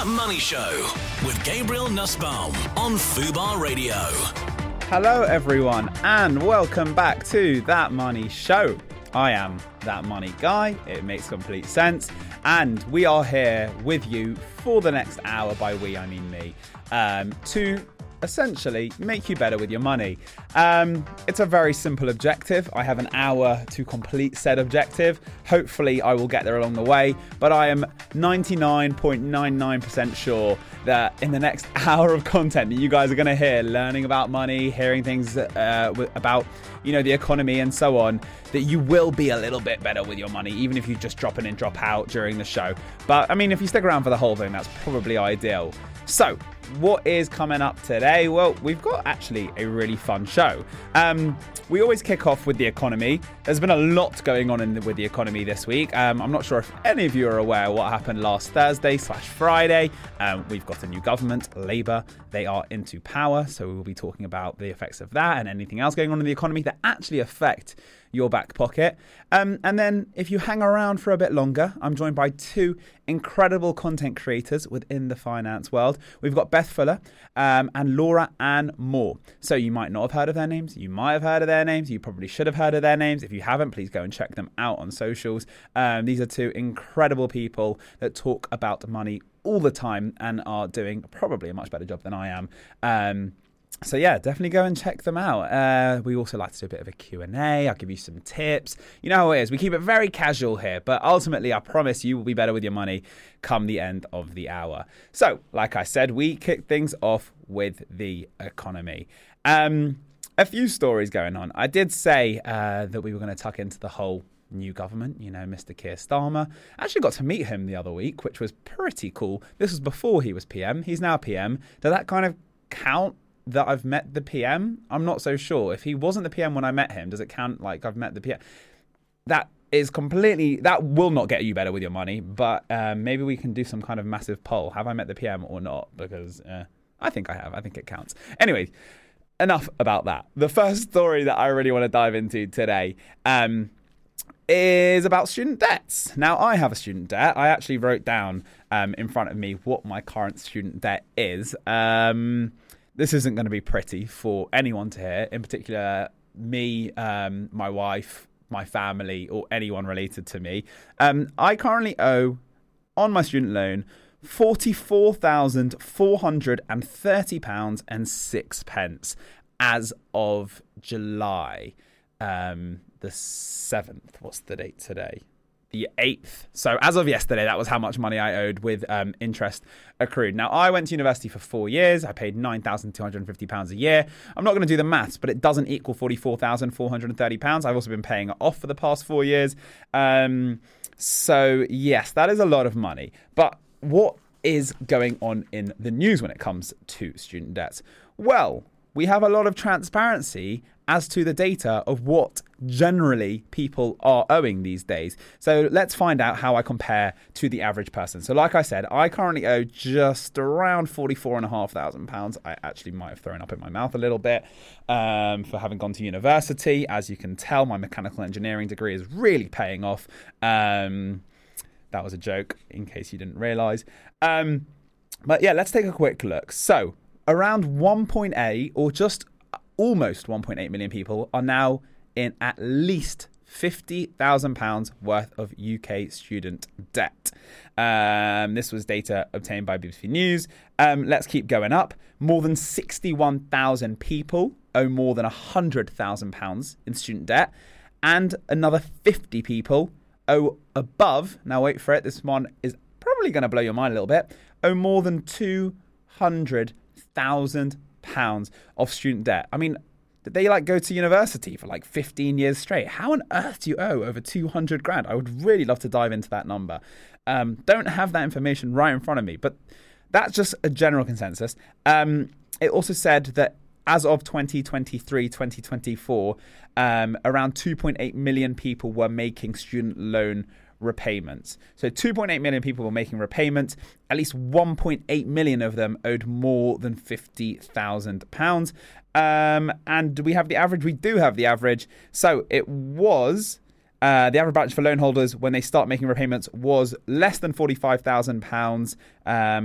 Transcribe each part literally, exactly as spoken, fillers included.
That Money Show with Gabriel Nussbaum on Fubar Radio. Hello everyone and welcome back to That Money Show. I am That Money Guy, it makes complete sense, and we are here with you for the next hour, by we I mean me, um, to essentially make you better with your money. Um, it's a very simple objective. I have an hour to complete said objective. Hopefully I will get there along the way, but I am ninety-nine point nine nine percent sure that in the next hour of content that you guys are going to hear, learning about money, hearing things uh, about, you know, the economy and so on, that you will be a little bit better with your money, even if you just drop in and drop out during the show. But I mean, if you stick around for the whole thing, that's probably ideal. So, what is coming up today? Well, we've got actually a really fun show. Um, we always kick off with the economy. There's been a lot going on in the, with the economy this week. Um, I'm not sure if any of you are aware what happened last Thursday slash Friday. Um, we've got a new government, Labour. They are into power, so we will be talking about the effects of that and anything else going on in the economy that actually affect your back pocket. Um, and then if you hang around for a bit longer, I'm joined by two incredible content creators within the finance world. We've got Beth Fuller um, and Laura Ann Moore. So you might not have heard of their names. You might have heard of their names. You probably should have heard of their names. If you haven't, please go and check them out on socials. Um, these are two incredible people that talk about money all the time and are doing probably a much better job than I am. Um, So yeah, definitely go and check them out. Uh, we also like to do a bit of a Q and A. I'll give you some tips. You know how it is. We keep it very casual here, but ultimately I promise you will be better with your money come the end of the hour. So, like I said, we kick things off with the economy. Um, a few stories going on. I did say uh, that we were going to tuck into the whole new government, you know, Mister Keir Starmer. I actually got to meet him the other week, which was pretty cool. This was before he was P M. He's now P M. Does that kind of count? That I've met the P M? I'm not so sure. If he wasn't the P M when I met him, does it count like I've met the P M? That is completely, that will not get you better with your money, but um, maybe we can do some kind of massive poll. Have I met the P M or not? Because uh, I think I have. I think it counts. Anyway, enough about that. The first story that I really want to dive into today um, is about student debts. Now, I have a student debt. I actually wrote down um, in front of me what my current student debt is. Um... This isn't going to be pretty for anyone to hear, in particular me, um, my wife, my family, or anyone related to me. Um, I currently owe, on my student loan, forty-four thousand four hundred thirty pounds and six pence as of July um, the seventh. What's the date today? The eighth. So as of yesterday, that was how much money I owed with um, interest accrued. Now, I went to university for four years. I paid nine thousand two hundred fifty pounds a year. I'm not going to do the maths, but it doesn't equal forty-four thousand four hundred thirty pounds. I've also been paying it off for the past four years. Um, so, yes, that is a lot of money. But what is going on in the news when it comes to student debts? Well, we have a lot of transparency as to the data of what generally people are owing these days. So let's find out how I compare to the average person. So like I said, I currently owe just around forty-four and a half thousand pounds. I actually might have thrown up in my mouth a little bit um, for having gone to university. As you can tell, my mechanical engineering degree is really paying off. Um, that was a joke in case you didn't realise. Um, but yeah, let's take a quick look. So around one point eight or just almost one point eight million people are now in at least fifty thousand pounds worth of U K student debt. Um, this was data obtained by B B C News. Um, let's keep going up. More than sixty-one thousand people owe more than one hundred thousand pounds in student debt. And another fifty people owe above, now wait for it, this one is probably going to blow your mind a little bit, owe more than two hundred thousand pounds of student debt. I mean, did they like go to university for like fifteen years straight? How on earth do you owe over two hundred grand? I would really love to dive into that number. Um, don't have that information right in front of me, but that's just a general consensus. Um, it also said that as of twenty twenty-three, twenty twenty-four, um, around two point eight million people were making student loan repayments. So two point eight million people were making repayments. At least one point eight million of them owed more than fifty thousand pounds. Um, and do we have the average? We do have the average. So it was, uh, the average balance for loan holders when they start making repayments was less than forty-five thousand pounds. Um,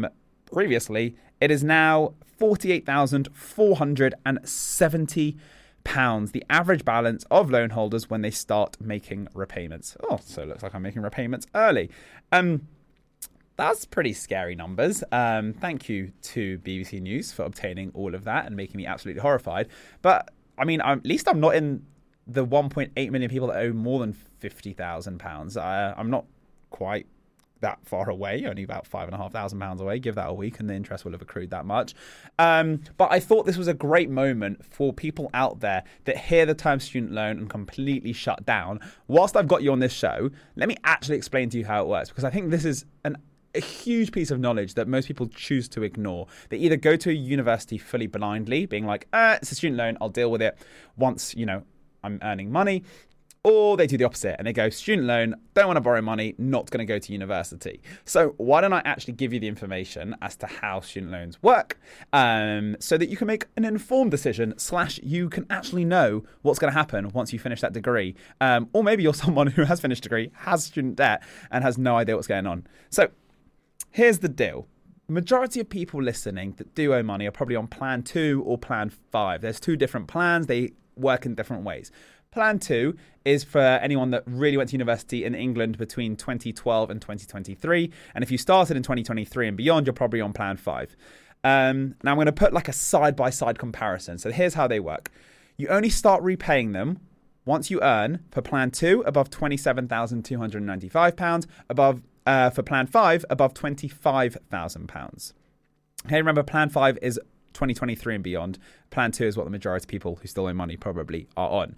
previously, it is now forty-eight thousand four hundred seventy pounds, the average balance of loan holders when they start making repayments. Oh, so it looks like I'm making repayments early. Um, that's pretty scary numbers. Um, thank you to B B C News for obtaining all of that and making me absolutely horrified. But, I mean, I'm, at least I'm not in the one point eight million people that owe more than fifty thousand pounds. Uh, I'm not quite that far away, only about five and a half thousand pounds away. Give that a week and the interest will have accrued that much. Um, but I thought this was a great moment for people out there that hear the term student loan and completely shut down. Whilst I've got you on this show, let me actually explain to you how it works, because I think this is an a huge piece of knowledge that most people choose to ignore. They either go to a university fully blindly, being like, uh, it's a student loan, I'll deal with it once, you know, I'm earning money. Or they do the opposite and they go, student loan, don't want to borrow money, not going to go to university. So why don't I actually give you the information as to how student loans work, um, so that you can make an informed decision, slash you can actually know what's going to happen once you finish that degree. Um, or maybe you're someone who has finished a degree, has student debt, and has no idea what's going on. So here's the deal. Majority of people listening that do owe money are probably on plan two or plan five. There's two different plans. They work in different ways. Plan two is for anyone that really went to university in England between twenty twelve and twenty twenty-three. And if you started in twenty twenty-three and beyond, you're probably on plan five. Um, now I'm going to put like a side-by-side comparison. So here's how they work. You only start repaying them once you earn, for plan two, above twenty-seven thousand two hundred ninety-five pounds, above uh, for plan five, above twenty-five thousand pounds. Hey, remember, plan five is twenty twenty-three and beyond. Plan two is what the majority of people who still owe money probably are on.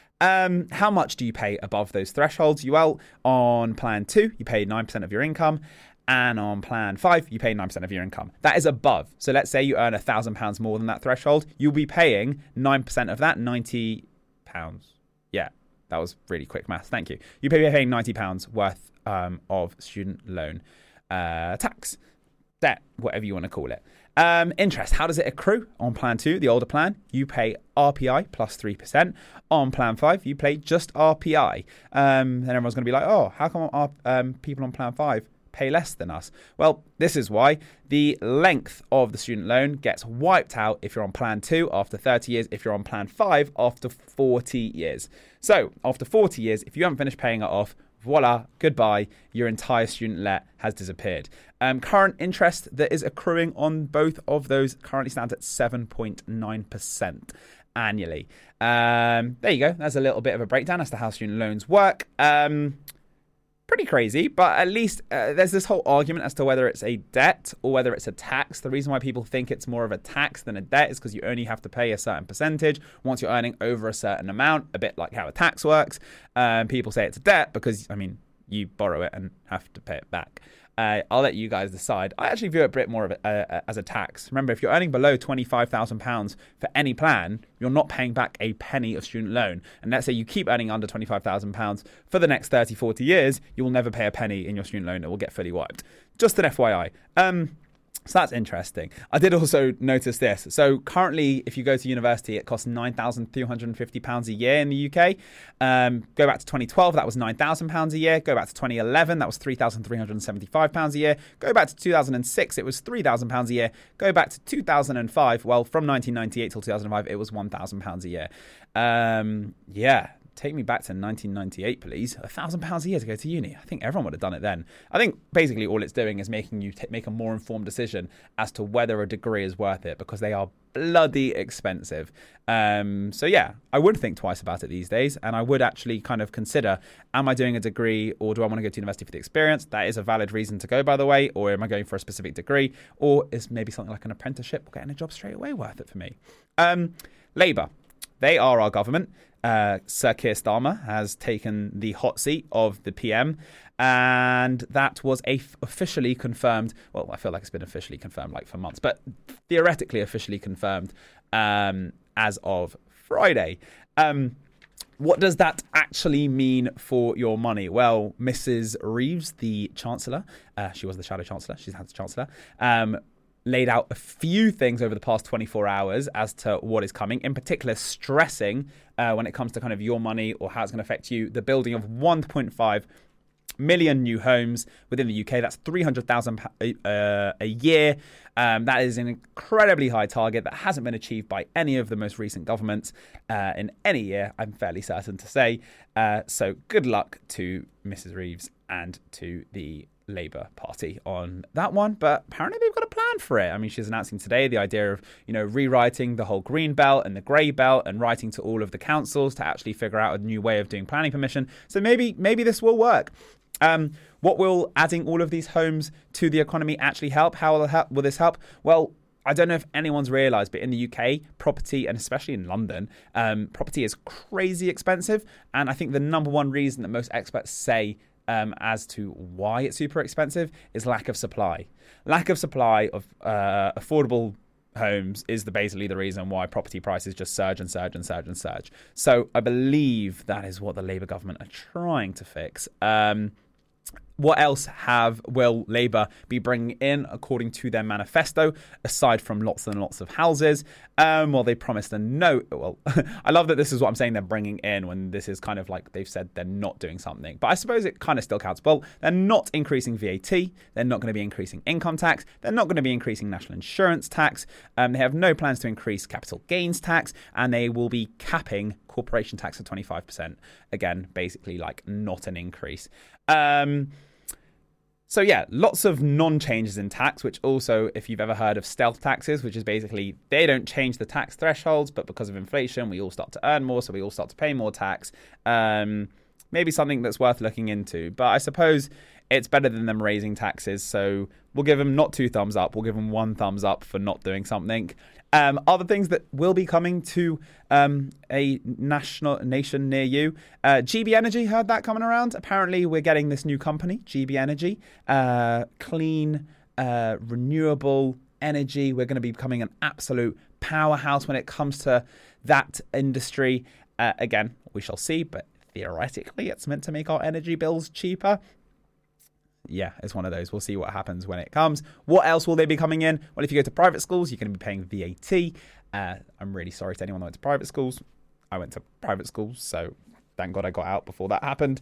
Um, how much do you pay above those thresholds? Well, on plan two, you pay nine percent of your income. And on plan five, you pay nine percent of your income. That is above. So let's say you earn one thousand pounds more than that threshold. You'll be paying nine percent of that, ninety pounds. Yeah, that was really quick math. Thank you. You'll be paying ninety pounds worth um, of student loan uh, tax, debt, whatever you want to call it. Um, interest, how does it accrue? On plan two, the older plan, you pay R P I plus three percent. On plan five, you pay just R P I. Um, then everyone's going to be like, oh, how come our, um, people on plan five pay less than us? Well, this is why. The length of the student loan gets wiped out if you're on plan two after thirty years, if you're on plan five after forty years. So after forty years, if you haven't finished paying it off, voila, goodbye, your entire student let has disappeared. Um, current interest that is accruing on both of those currently stands at seven point nine percent annually. Um, there you go. That's a little bit of a breakdown as to how student loans work. Um, pretty crazy, but at least uh, there's this whole argument as to whether it's a debt or whether it's a tax. The reason why people think it's more of a tax than a debt is because you only have to pay a certain percentage once you're earning over a certain amount, a bit like how a tax works. Um, people say it's a debt because, I mean, you borrow it and have to pay it back. Uh, I'll let you guys decide. I actually view it a bit more of a, uh, as a tax. Remember, if you're earning below twenty-five thousand pounds for any plan, you're not paying back a penny of student loan. And let's say you keep earning under twenty-five thousand pounds for the next thirty, forty years, you will never pay a penny in your student loan. It will get fully wiped. Just an F Y I. Um, So that's interesting. I did also notice this. So currently, if you go to university, it costs nine thousand two hundred fifty pounds a year in the U K. Um, go back to twenty twelve, that was nine thousand pounds a year. Go back to twenty eleven, that was three thousand three hundred seventy-five pounds a year. Go back to two thousand six, it was three thousand pounds a year. Go back to two thousand five, well, from nineteen ninety-eight till two thousand five, it was one thousand pounds a year. Um, yeah. Take me back to nineteen ninety-eight, please. A thousand pounds a year to go to uni. I think everyone would have done it then. I think basically all it's doing is making you t- make a more informed decision as to whether a degree is worth it, because they are bloody expensive. Um, so yeah, I would think twice about it these days, and I would actually kind of consider, am I doing a degree or do I want to go to university for the experience? That is a valid reason to go, by the way. Or am I going for a specific degree? Or is maybe something like an apprenticeship or getting a job straight away worth it for me? Um, Labour. They are our government. Uh, Sir Keir Starmer has taken the hot seat of the P M, and that was a f- officially confirmed. Well, I feel like it's been officially confirmed like for months, but theoretically officially confirmed um, as of Friday. Um, what does that actually mean for your money? Well, Missus Reeves, the Chancellor, uh, she was the Shadow Chancellor, she's had the Chancellor, um, laid out a few things over the past twenty-four hours as to what is coming, in particular stressing uh, when it comes to kind of your money or how it's going to affect you, the building of one point five million new homes within the U K. That's three hundred thousand uh, a year. Um, that is an incredibly high target that hasn't been achieved by any of the most recent governments uh, in any year, I'm fairly certain to say. Uh, so good luck to Missus Reeves and to the Labour Party on that one, but apparently they've got a plan for it. I mean, she's announcing today the idea of, you know, rewriting the whole green belt and the grey belt and writing to all of the councils to actually figure out a new way of doing planning permission. So maybe maybe this will work. Um, what will adding all of these homes to the economy actually help? How will, help, will this help? Well, I don't know if anyone's realised, but in the U K, property, and especially in London, um, property is crazy expensive. And I think the number one reason that most experts say um, as to why it's super expensive is lack of supply. Lack of supply of uh, affordable homes is the basically the reason why property prices just surge and surge and surge and surge. So I believe that is what the Labour government are trying to fix. Um, What else have will Labour be bringing in according to their manifesto, aside from lots and lots of houses? Um, well, they promised a no. Well, I love that this is what I'm saying they're bringing in when this is kind of like they've said they're not doing something. But I suppose it kind of still counts. Well, they're not increasing V A T. They're not going to be increasing income tax. They're not going to be increasing national insurance tax. Um, they have no plans to increase capital gains tax. And they will be capping corporation tax at twenty-five percent. Again, basically like not an increase. Um... So yeah, lots of non-changes in tax, which also, if you've ever heard of stealth taxes, which is basically they don't change the tax thresholds, but because of inflation, we all start to earn more, so we all start to pay more tax. Um, maybe something that's worth looking into. But I suppose it's better than them raising taxes, so we'll give them not two thumbs up, we'll give them one thumbs up for not doing something. Um, other things that will be coming to um, a national nation near you. Uh, G B Energy, heard that coming around. Apparently, we're getting this new company, G B Energy, uh, clean, uh, renewable energy. We're going to be becoming an absolute powerhouse when it comes to that industry. Uh, again, we shall see, but theoretically, it's meant to make our energy bills cheaper. Yeah, it's one of those. We'll see what happens when it comes. What else will they be coming in? Well, if you go to private schools, you're going to be paying V A T. Uh, I'm really sorry to anyone that went to private schools. I went to private schools, so thank God I got out before that happened.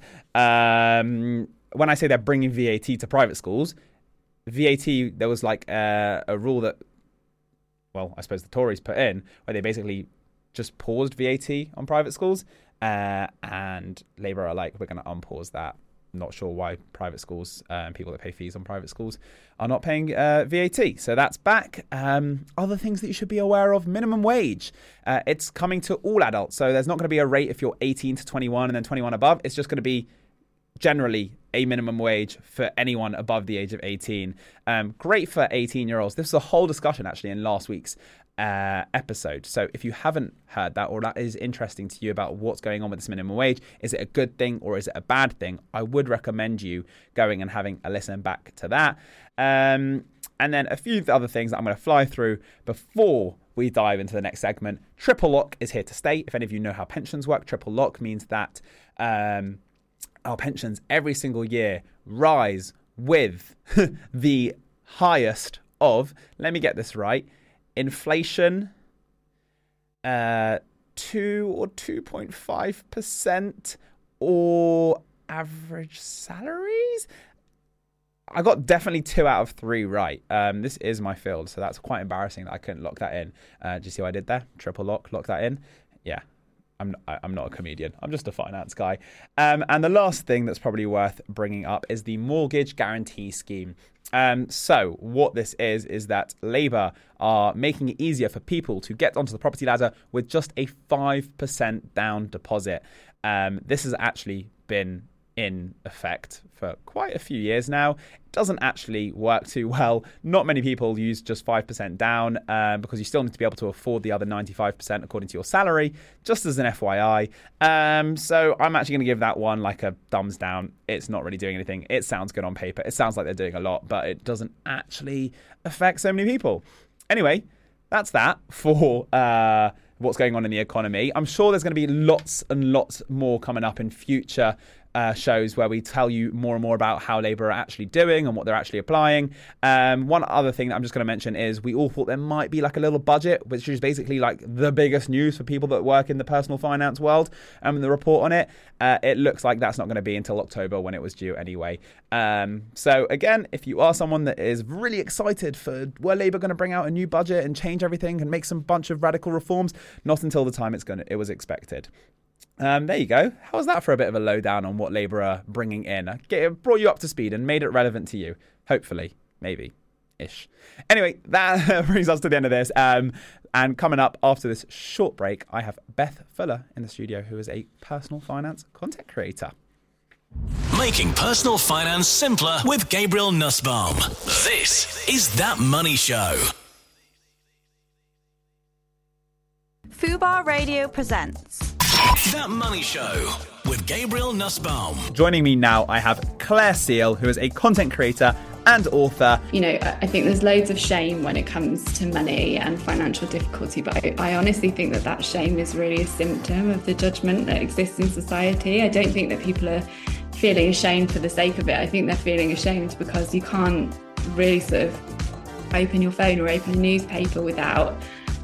Um, when I say they're bringing V A T to private schools, V A T, there was like a, a rule that, well, I suppose the Tories put in, where they basically just paused V A T on private schools. Uh, and Labour are like, we're going to unpause that. Not sure why private schools and um, people that pay fees on private schools are not paying uh, V A T. So that's back. Um, other things that you should be aware of, minimum wage. Uh, it's coming to all adults. So there's not going to be a rate if you're eighteen to twenty-one and then twenty-one above. It's just going to be generally a minimum wage for anyone above the age of eighteen. Um, great for eighteen-year-olds. This was a whole discussion actually in last week's uh, episode. So if you haven't heard that or that is interesting to you about what's going on with this minimum wage, is it a good thing or is it a bad thing? I would recommend you going and having a listen back to that. Um, and then a few other things that I'm going to fly through before we dive into the next segment. Triple lock is here to stay. If any of you know how pensions work, triple lock means that um, our pensions every single year rise with the highest of, let me get this right, inflation, uh, two or two point five percent, or average salaries. I got definitely two out of three right. Um, this is my field, so that's quite embarrassing that I couldn't lock that in. Uh, do you see what I did there? Triple lock, lock that in. Yeah. I'm I'm not a comedian. I'm just a finance guy. Um, and the last thing that's probably worth bringing up is the mortgage guarantee scheme. Um, so what this is, is that Labour are making it easier for people to get onto the property ladder with just a five percent down deposit. Um, this has actually been in effect for quite a few years now. It doesn't actually work too well. Not many people use just five percent down um, because you still need to be able to afford the other ninety-five percent according to your salary, just as an F Y I. Um, so I'm actually going to give that one like a thumbs down. It's not really doing anything. It sounds good on paper. It sounds like they're doing a lot, but it doesn't actually affect so many people. Anyway, that's that for uh, what's going on in the economy. I'm sure there's going to be lots and lots more coming up in future uh, shows where we tell you more and more about how Labour are actually doing and what they're actually applying. Um, one other thing that I'm just going to mention is we all thought there might be like a little budget, which is basically like the biggest news for people that work in the personal finance world. Um, and the report on it, uh, it looks like that's not going to be until October when it was due anyway. Um, so again, if you are someone that is really excited for were Labour going to bring out a new budget and change everything and make some bunch of radical reforms, not until the time it's going to, it was expected. Um, there you go. How's that for a bit of a lowdown on what Labour are bringing in? I get, brought you up to speed and made it relevant to you. Hopefully. Maybe. Ish. Anyway, that brings us to the end of this. Um, and coming up after this short break, I have Beth Fuller in the studio, who is a personal finance content creator. Making personal finance simpler with Gabriel Nussbaum. This is That Money Show. Fubar Radio presents That Money Show with Gabriel Nussbaum. Joining me now, I have Claire Seal, who is a content creator and author. You know, I think there's loads of shame when it comes to money and financial difficulty, but I, I honestly think that that shame is really a symptom of the judgment that exists in society. I don't think that people are feeling ashamed for the sake of it. I think they're feeling ashamed because you can't really sort of open your phone or open a newspaper without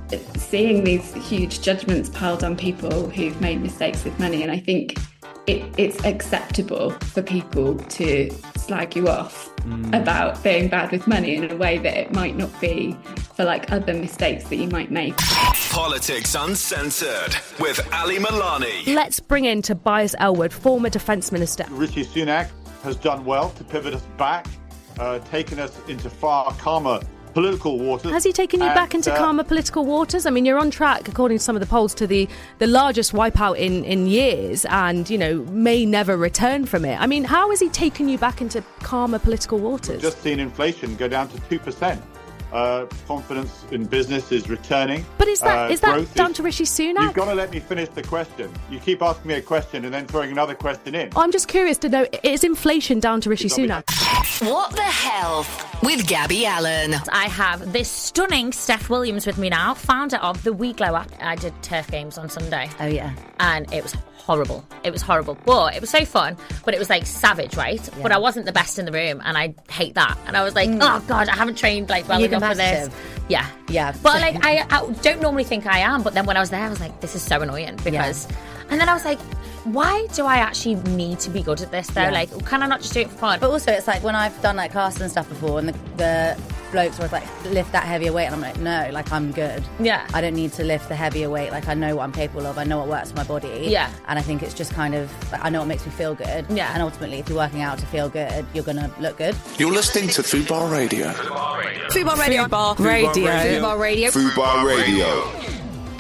seeing these huge judgments piled on people who've made mistakes with money. And I think it, it's acceptable for people to slag you off mm. about being bad with money in a way that it might not be for like other mistakes that you might make. Politics Uncensored with Ali Milani. Let's bring in Tobias Ellwood, former Defence Minister. Rishi Sunak has done well to pivot us back, uh, taken us into far calmer political waters. Has he taken you and, back into uh, calmer political waters? I mean, you're on track, according to some of the polls, to the, the largest wipeout in, in years and, you know, may never return from it. I mean, how has he taken you back into calmer political waters? We've just seen inflation go down to two percent. Uh, confidence in business is returning. But is that uh, is that down is, to Rishi Sunak? You've got to let me finish the question. You keep asking me a question and then throwing another question in. I'm just curious to know, is inflation down to Rishi Sunak? What the Health with Gabby Allen. I have this stunning Steph Williams with me now, founder of the We Glow app. I did turf games on Sunday. Oh, yeah. And it was horrible. It was horrible. But it was so fun. But it was like savage, right? Yeah. But I wasn't the best in the room and I hate that. And I was like, mm. oh, God, I haven't trained like well enough for this. Yeah. Yeah. But like, I, I don't normally think I am. But then when I was there, I was like, this is so annoying because... Yeah. And then I was like, why do I actually need to be good at this though? Yeah. Like, can I not just do it for fun? But also, it's like when I've done like classes and stuff before, and the, the blokes were like, lift that heavier weight, and I'm like, no, like I'm good. Yeah. I don't need to lift the heavier weight. Like I know what I'm capable of. I know what works for my body. Yeah. And I think it's just kind of, like, I know what makes me feel good. Yeah. And ultimately, if you're working out to feel good, you're gonna look good. You're listening to Fubar Radio. Fubar Radio. Fubar Radio. Fubar Radio. Fubar Radio.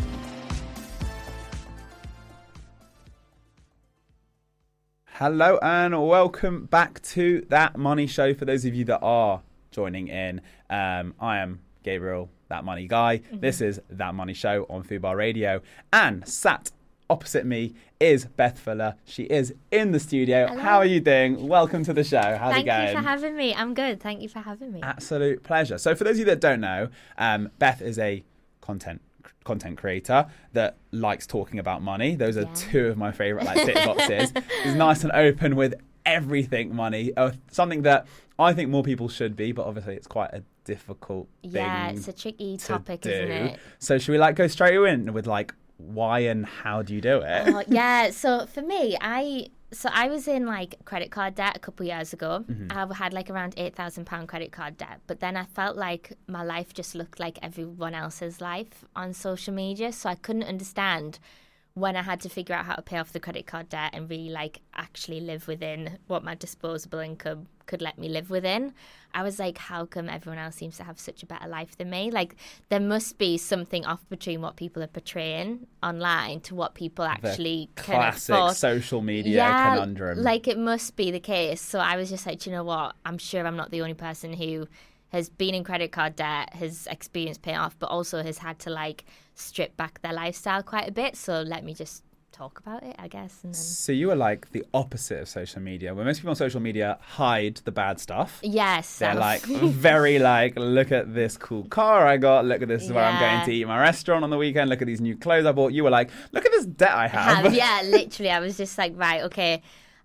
Hello and welcome back to That Money Show. For those of you that are joining in, um, I am Gabriel, That Money Guy. Mm-hmm. This is That Money Show on Fubar Radio. And sat opposite me is Beth Fuller. She is in the studio. Hello. How are you doing? Welcome to the show. How's Thank it going? you for having me. I'm good. Thank you for having me. Absolute pleasure. So for those of you that don't know, um, Beth is a content content creator that likes talking about money. Those are yeah. two of my favorite like tick boxes. Is nice and open with everything money, uh, something that I think more people should be, but obviously it's quite a difficult thing. Yeah, it's a tricky topic, do. isn't it? So should we like go straight in with like why and how do you do it? Oh, yeah, so for me, I so I was in like credit card debt a couple of years ago. Mm-hmm. I had like around eight thousand pounds credit card debt, but then I felt like my life just looked like everyone else's life on social media, so I couldn't understand when I had to figure out how to pay off the credit card debt and really like actually live within what my disposable income could let me live within. I was like, how come everyone else seems to have such a better life than me? Like there must be something off between what people are portraying online to what people actually the can classic afford. Social media yeah, conundrum. Like it must be the case. So I was just like, do you know what? I'm sure I'm not the only person who has been in credit card debt, has experienced pay off, but also has had to like strip back their lifestyle quite a bit. So let me just talk about it, I guess. And then... So you are like the opposite of social media, where most people on social media hide the bad stuff. Yes. They're like very like, look at this cool car I got, look at this is where yeah. I'm going to eat my restaurant on the weekend, look at these new clothes I bought. You were like, look at this debt I have. have yeah, literally. I was just like, right, okay,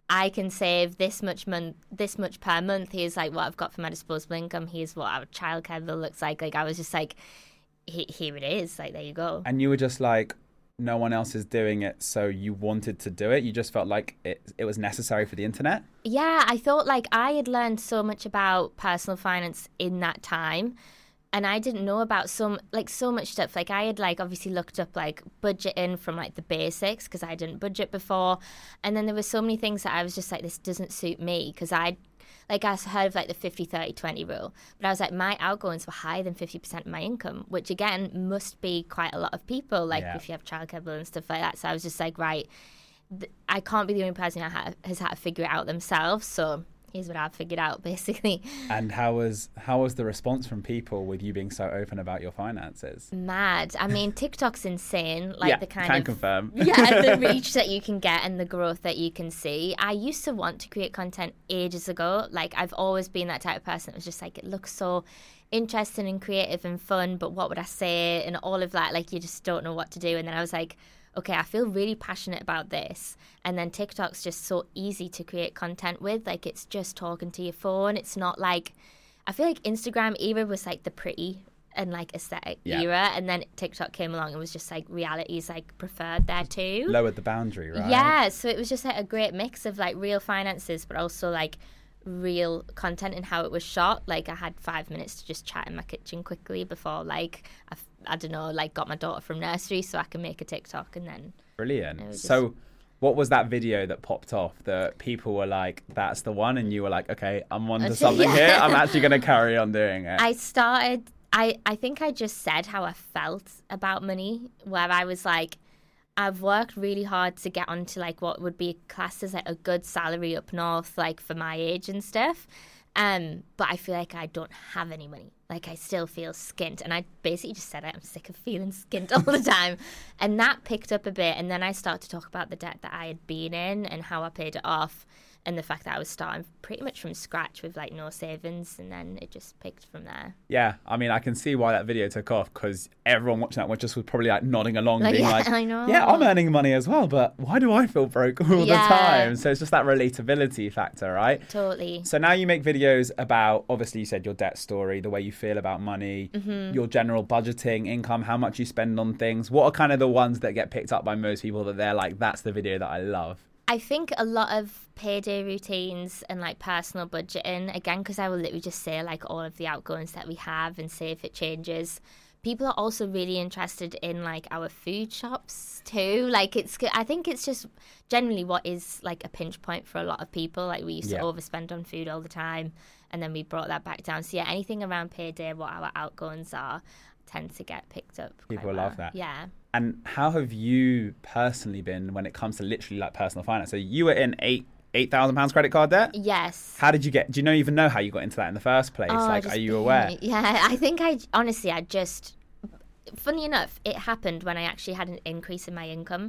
I can save this much month, this much per month. Here's like what I've got for my disposable income. Here's what our childcare bill looks like. Like I was just like, here it is. Like there you go. And you were just like, no one else is doing it, so you wanted to do it. You just felt like it it was necessary for the internet. Yeah, I thought like I had learned so much about personal finance in that time. And I didn't know about some like so much stuff. Like I had like obviously looked up like budgeting from like the basics because I didn't budget before, and then there were so many things that I was just like, this doesn't suit me because I, like I heard of like the fifty thirty twenty rule, but I was like my outgoings were higher than fifty percent of my income, which again must be quite a lot of people. Like yeah. if you have childcare bill and stuff like that. So I was just like, right, th- I can't be the only person who ha- has had to figure it out themselves. So. Here's what I've figured out, basically. And how was how was the response from people with you being so open about your finances? Mad. I mean, TikTok's insane. Like yeah, the kind can of confirm. yeah, the reach that you can get and the growth that you can see. I used to want to create content ages ago. Like I've always been that type of person that was just like, it looks so interesting and creative and fun, but what would I say? And all of that, like you just don't know what to do. And then I was like, okay, I feel really passionate about this. And then TikTok's just so easy to create content with. Like, it's just talking to your phone. It's not like, I feel like Instagram era was like the pretty and like aesthetic yeah. era. And then TikTok came along and was just like reality's like preferred there too. Lowered the boundary, right? Yeah. So it was just like a great mix of like real finances, but also like real content and how it was shot. Like I had five minutes to just chat in my kitchen quickly before like I, I don't know like got my daughter from nursery so I can make a TikTok. And then brilliant. just... So what was that video that popped off that people were like, that's the one, and you were like, okay, I'm onto something yeah. here, I'm actually going to carry on doing it? I started I, I think I just said how I felt about money, where I was like, I've worked really hard to get onto like what would be classed as like a good salary up north, like for my age and stuff. Um, but I feel like I don't have any money. Like I still feel skint. And I basically just said I'm sick of feeling skint all the time. And that picked up a bit. And then I started to talk about the debt that I had been in and how I paid it off. And the fact that I was starting pretty much from scratch with like no savings, and then it just picked from there. Yeah, I mean, I can see why that video took off, because everyone watching that one just was probably like nodding along, Like, being yeah, like, I know. yeah, I'm earning money as well, but why do I feel broke all Yeah. the time? So it's just that relatability factor, right? Totally. So now you make videos about, obviously you said your debt story, the way you feel about money, Mm-hmm. your general budgeting, income, how much you spend on things. What are kind of the ones that get picked up by most people that they're like, that's the video that I love? I think a lot of payday routines and like personal budgeting, again, because I will literally just say like all of the outgoings that we have and say if it changes. People are also really interested in like our food shops too. Like it's, I think it's just generally what is like a pinch point for a lot of people. Like we used Yeah. to overspend on food all the time, and then we brought that back down. So yeah, anything around payday, what our outgoings are, tends to get picked up. quite People well. love that. Yeah. And how have you personally been when it comes to literally like personal finance? So you were in eight eight thousand pounds credit card debt. Yes. How did you get? Do you know even know how you got into that in the first place? Oh, like, just are you being- aware? Yeah, I think I honestly, I just. Funny enough, it happened when I actually had an increase in my income,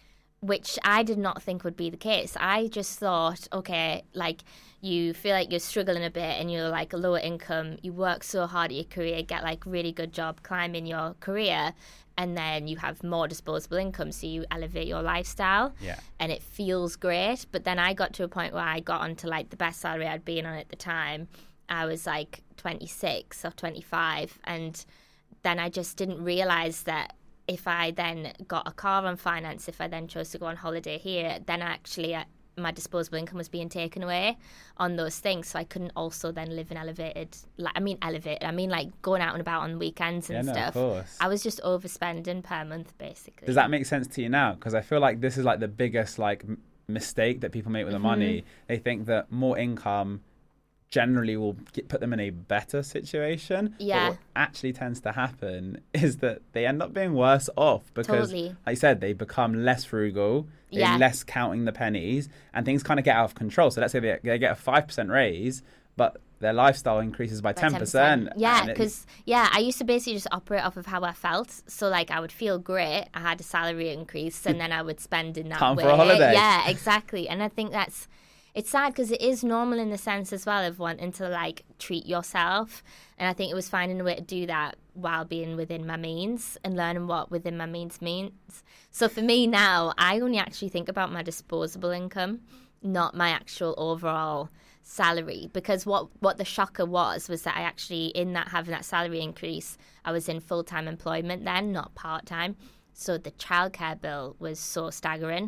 which I did not think would be the case. I just thought, okay, like you feel like you're struggling a bit and you're like a lower income, you work so hard at your career, get like really good job, climb in your career, and then you have more disposable income, so you elevate your lifestyle. Yeah. And it feels great. But then I got to a point where I got onto like the best salary I'd been on at the time. I was like twenty-six or twenty-five, and then I just didn't realise that if I then got a car on finance, if I then chose to go on holiday here, then actually uh, my disposable income was being taken away on those things. So I couldn't also then live in elevated, like I mean elevated, I mean like going out and about on weekends and Yeah, no, of stuff. course. I was just overspending per month, basically. Does that make sense to you now? Because I feel like this is like the biggest like m- mistake that people make with Mm-hmm. the money. They think that more income generally will get, put them in a better situation. Yeah. But what actually tends to happen is that they end up being worse off because, Totally. like I said, they become less frugal, they're Yeah. less counting the pennies, and things kind of get out of control. So let's say they, they get a five percent raise, but their lifestyle increases by, By ten percent. Yeah, and it- because, yeah, I used to basically just operate off of how I felt. So, like, I would feel great. I had a salary increase, and then I would spend in that Time way. for a holiday. Yeah, exactly. And I think that's, it's sad because it is normal in the sense as well of wanting to, like, treat yourself. And I think it was finding a way to do that while being within my means and learning what within my means means. So for me now, I only actually think about my disposable income. not my actual overall salary. Because what, what the shocker was, was that I actually, in that having that salary increase, I was in full-time employment then, not part-time. So the childcare bill was so staggering.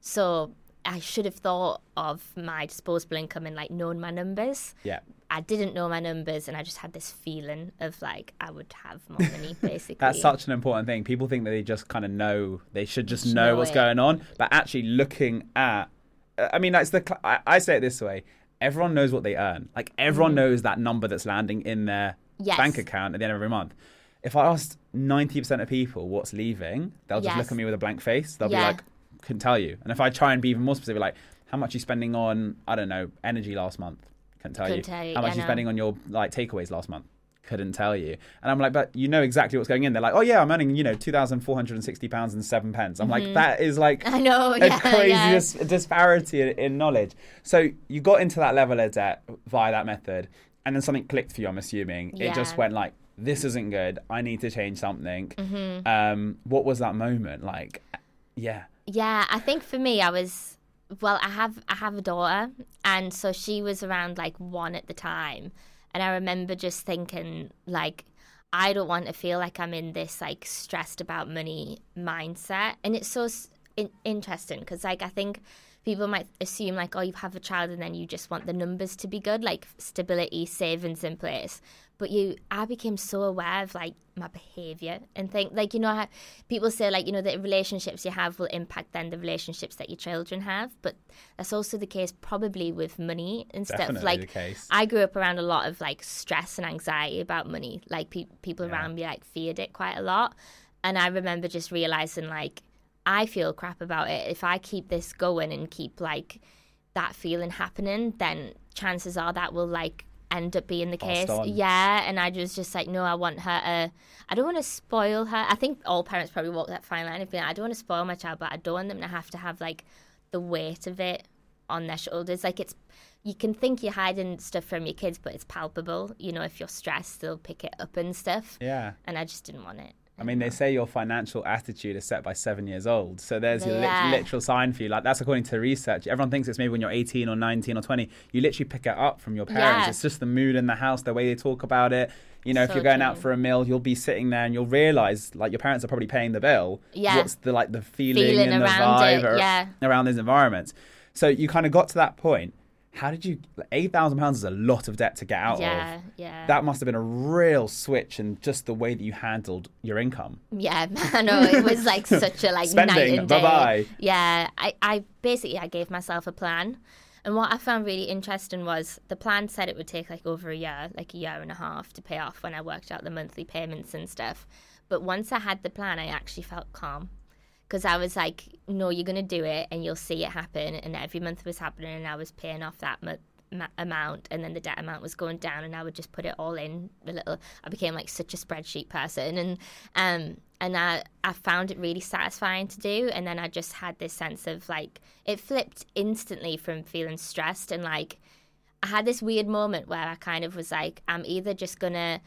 So I should have thought of my disposable income and like known my numbers. Yeah. I didn't know my numbers, and I just had this feeling of like I would have more money, basically. That's such an important thing. People think that they just kind of know, they should just know, know what's it. going on. But actually looking at, I mean, that's the, I, I say it this way. Everyone knows what they earn. Like everyone mm. knows that number that's landing in their yes. bank account at the end of every month. If I asked ninety percent of people what's leaving, they'll just yes. look at me with a blank face. They'll yeah. be like, couldn't tell you. And if I try and be even more specific, like, how much are you spending on, I don't know, energy last month? Couldn't tell Couldn't you. tell you. How much I are you know. spending on your like takeaways last month? Couldn't tell you. And I'm like, but you know exactly what's going in. They're like, oh yeah, I'm earning, you know, two thousand four hundred sixty pounds and seven pence. I'm Mm-hmm. like, that is like I know, a yeah, crazy yeah. dis- disparity in, in knowledge. So you got into that level of debt via that method, and then something clicked for you, I'm assuming. Yeah. It just went like, this isn't good. I need to change something. Mm-hmm. Um, what was that moment like? Yeah. Yeah, I think for me, I was, well, I have I have a daughter, and so she was around like one at the time, and I remember just thinking like, I don't want to feel like I'm in this like stressed about money mindset, and it's so s- in- interesting because like I think people might assume like, oh, you have a child and then you just want the numbers to be good, like stability, savings in place. But you, I became so aware of like my behavior and think like, you know, how people say like, you know, the relationships you have will impact then the relationships that your children have. But that's also the case probably with money and stuff. Definitely Like the case. I grew up around a lot of like stress and anxiety about money. Like pe- people Yeah. around me like feared it quite a lot. And I remember just realizing like, I feel crap about it. If I keep this going and keep like that feeling happening, then chances are that will like end up being the Passed case. on. Yeah, and I was just like, no, I want her to, I don't want to spoil her. I think all parents probably walk that fine line of being like, I don't want to spoil my child, but I don't want them to have to have like the weight of it on their shoulders. Like it's, you can think you're hiding stuff from your kids, but it's palpable. You know, if you're stressed, they'll pick it up and stuff. Yeah. And I just didn't want it. I mean, they say your financial attitude is set by seven years old. So there's a Yeah. lit- literal sign for you. Like, that's according to research. Everyone thinks it's maybe when you're eighteen or nineteen or twenty. You literally pick it up from your parents. Yeah. It's just the mood in the house, the way they talk about it. You know, if So you're going true. out for a meal, you'll be sitting there and you'll realise, like, your parents are probably paying the bill. Yeah. What's the, like, the feeling, Feeling and the around vibe it, ar- yeah. around those environments. So you kind of got to that point. How did you... eight thousand pounds is a lot of debt to get out Yeah, of. yeah. That must have been a real switch in just the way that you handled your income. Yeah, I know it was like such a like Spending, night and day. bye-bye. Yeah, I, I basically I gave myself a plan, and what I found really interesting was the plan said it would take like over a year, like a year and a half to pay off when I worked out the monthly payments and stuff. But once I had the plan, I actually felt calm because I was like, no, you're gonna do it, and you'll see it happen. And every month was happening, and I was paying off that month. Ma- amount and then the debt amount was going down, and I would just put it all in a little. I became like such a spreadsheet person, and um and I I found it really satisfying to do. And then I just had this sense of like, it flipped instantly from feeling stressed, and like I had this weird moment where I kind of was like, I'm either just gonna,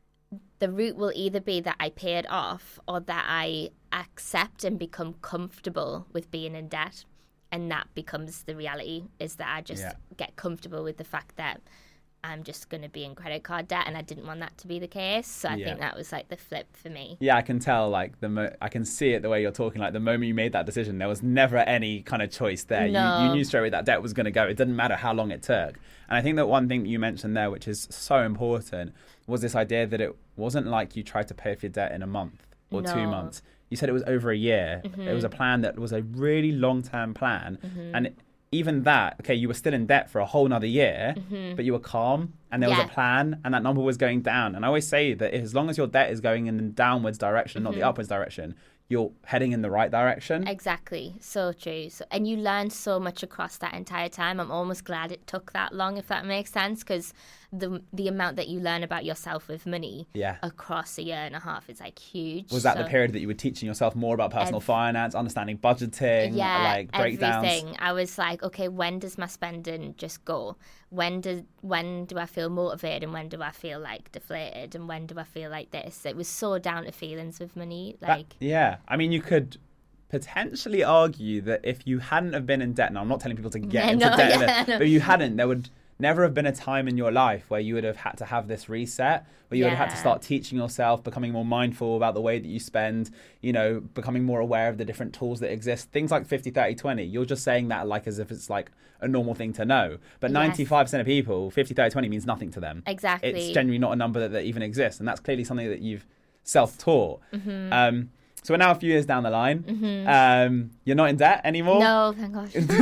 the route will either be that I pay it off or that I accept and become comfortable with being in debt. And that becomes the reality, is that I just Yeah. get comfortable with the fact that I'm just going to be in credit card debt, and I didn't want that to be the case. So I Yeah. think that was like the flip for me. Yeah, I can tell, like, the mo- I can see it the way you're talking. Like, the moment you made that decision, there was never any kind of choice there. No. You, you knew straight away that debt was going to go. It didn't matter how long it took. And I think that one thing that you mentioned there, which is so important, was this idea that it wasn't like you tried to pay off your debt in a month or two No. months. You said it was over a year. Mm-hmm. It was a plan that was a really long-term plan. And it, even that, okay, you were still in debt for a whole nother year, but you were calm, and there was Yeah. a plan, and that number was going down. And I always say that as long as your debt is going in the downwards direction, not the upwards direction, you're heading in the right direction. Exactly. So true. So, and you learn so much across that entire time. I'm almost glad it took that long, if that makes sense, because the the amount that you learn about yourself with money Yeah. across a year and a half is like huge. Was that the So- period that you were teaching yourself more about personal Ev- finance, understanding budgeting, Yeah, like breakdowns? everything. I was like, okay, when does my spending just go? When do when do I feel motivated, and when do I feel like deflated, and when do I feel like this? It was so down to feelings with money. That- Like, yeah, I mean, you could potentially argue that if you hadn't have been in debt, now I'm not telling people to get Yeah, into no, debt, yeah, no. but if you hadn't, there would never have been a time in your life where you would have had to have this reset, where you would have had to Yeah. start teaching yourself, becoming more mindful about the way that you spend, you know, becoming more aware of the different tools that exist. Things like fifty, thirty, twenty. You're just saying that like as if it's like a normal thing to know. But Yes. ninety-five percent of people, fifty, thirty, twenty means nothing to them. Exactly. It's genuinely not a number that, that even exists. And that's clearly something that you've self-taught. Mm-hmm. Um, so we're now a few years down the line. Mm-hmm. Um, you're not in debt anymore. No, thank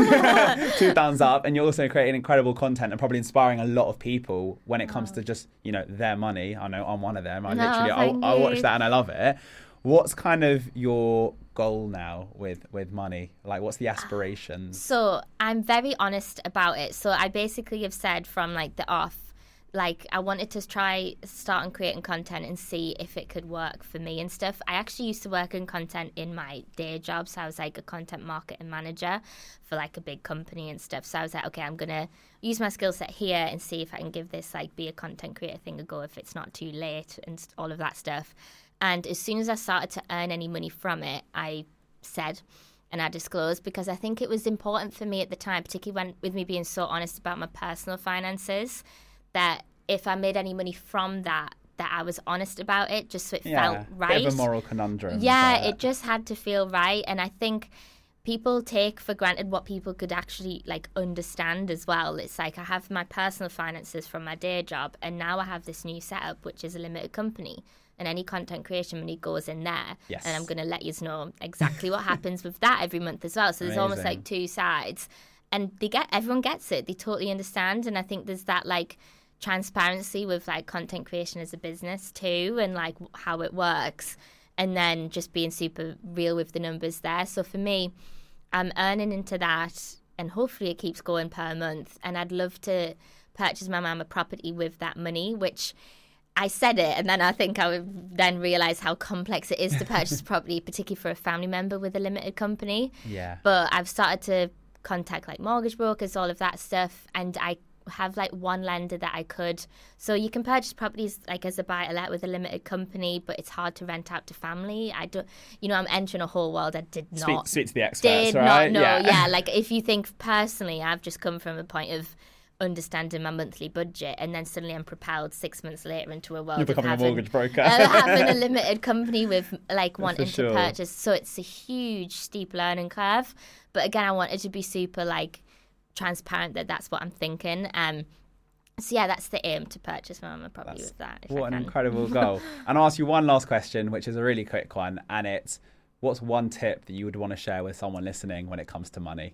gosh. Two thumbs up. And you're also creating incredible content and probably inspiring a lot of people when it comes to just, you know, their money. I know I'm one of them. I No, literally, thank I, I you. watch that and I love it. What's kind of your goal now with, with money? Like, what's the aspirations? So I'm very honest about it. So I basically have said from like the off, like I wanted to try start on creating content and see if it could work for me and stuff. I actually used to work in content in my day job. So I was like a content marketing manager for like a big company and stuff. So I was like, okay, I'm going to use my skill set here and see if I can give this like be a content creator thing a go if it's not too late and all of that stuff. And as soon as I started to earn any money from it, I said and I disclosed because I think it was important for me at the time, particularly when with me being so honest about my personal finances, that if I made any money from that, that I was honest about it, just so it Yeah, felt right. bit of a moral conundrum. Yeah, but- it just had to feel right. And I think people take for granted what people could actually like understand as well. It's like I have my personal finances from my day job, and now I have this new setup, which is a limited company. And any content creation money goes in there. Yes. And I'm going to let you know exactly what happens with that every month as well. So there's almost Amazing. like two sides. And they get everyone gets it. They totally understand. And I think there's that like transparency with like content creation as a business too, and like how it works. And then just being super real with the numbers there. So for me, I'm earning into that, and hopefully it keeps going per month. And I'd love to purchase my mum a property with that money, which I said it, and then I think I would then realise how complex it is to purchase a property, particularly for a family member with a limited company. Yeah. But I've started to contact like mortgage brokers, all of that stuff, and I have like one lender that I could. So you can purchase properties like as a buy-to-let with a limited company, but it's hard to rent out to family. I don't, you know, I'm entering a whole world I did Speak, not. speak to the experts, did right? not know. yeah. Yeah, like if you think personally, I've just come from a point of understanding my monthly budget, and then suddenly I'm propelled six months later into a world You're of becoming having, a mortgage broker. uh, having a limited company with like wanting sure. to purchase. So it's a huge steep learning curve. But again, I wanted to be super like transparent that that's what I'm thinking. Um, so yeah, that's the aim, to purchase my mama property That's- with that. If What I an can. incredible goal. And I'll ask you one last question, which is a really quick one. And it's, what's one tip that you would want to share with someone listening when it comes to money?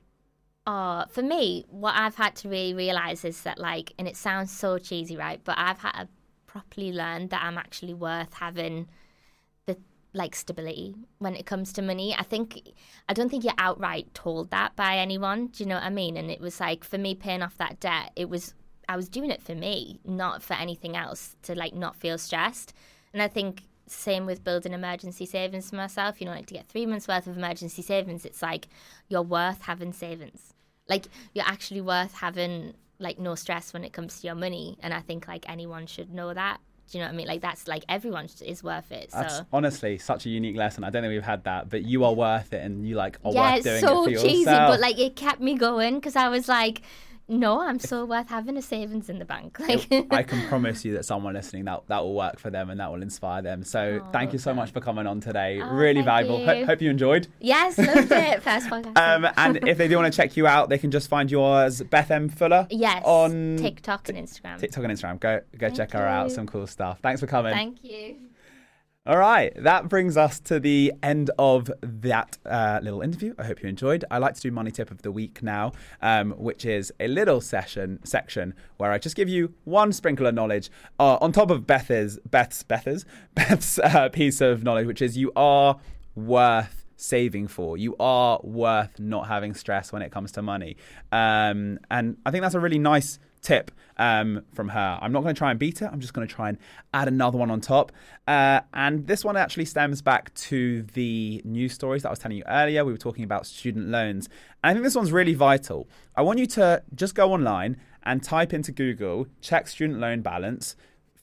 Oh, for me, what I've had to really realise is that, like, and it sounds so cheesy, right? But I've had to properly learn that I'm actually worth having the, like, stability when it comes to money. I think, I don't think you're outright told that by anyone. Do you know what I mean? And it was like, for me, paying off that debt, it was, I was doing it for me, not for anything else, to, like, not feel stressed. And I think same with building emergency savings for myself. You know, like to get three months worth of emergency savings, it's like you're worth having savings. Like you're actually worth having like no stress when it comes to your money. And I think like anyone should know that. Do you know what I mean? Like that's like everyone is worth it. So That's honestly such a unique lesson. I don't think we've had that, but you are worth it, and you like are yeah, worth doing it's so it for cheesy, yourself. but like it kept me going because I was like, no, I'm so worth having a savings in the bank. Like I can promise you that someone listening, that that will work for them and that will inspire them. So Oh, thank you so awesome. much for coming on today. Oh, really thank valuable. you. Ho- hope you enjoyed. yes, loved it. First podcast. Um, and if they do want to check you out, they can just find you as Beth M. Fuller. yes, on TikTok and Instagram. TikTok and Instagram. Go go Thank check her out. you. Some cool stuff. Thanks for coming. Thank you. All right, that brings us to the end of that uh, little interview. I hope you enjoyed. I like to do Money Tip of the Week now, um, which is a little session section where I just give you one sprinkle of knowledge uh, on top of Beth's Beth's Beth's Beth's uh, piece of knowledge, which is you are worth saving for. You are worth not having stress when it comes to money, um, and I think that's a really nice tip um, from her. I'm not going to try and beat it. I'm just going to try and add another one on top. Uh, and this one actually stems back to the news stories that I was telling you earlier. We were talking about student loans. And I think this one's really vital. I want you to just go online and type into Google, check student loan balance,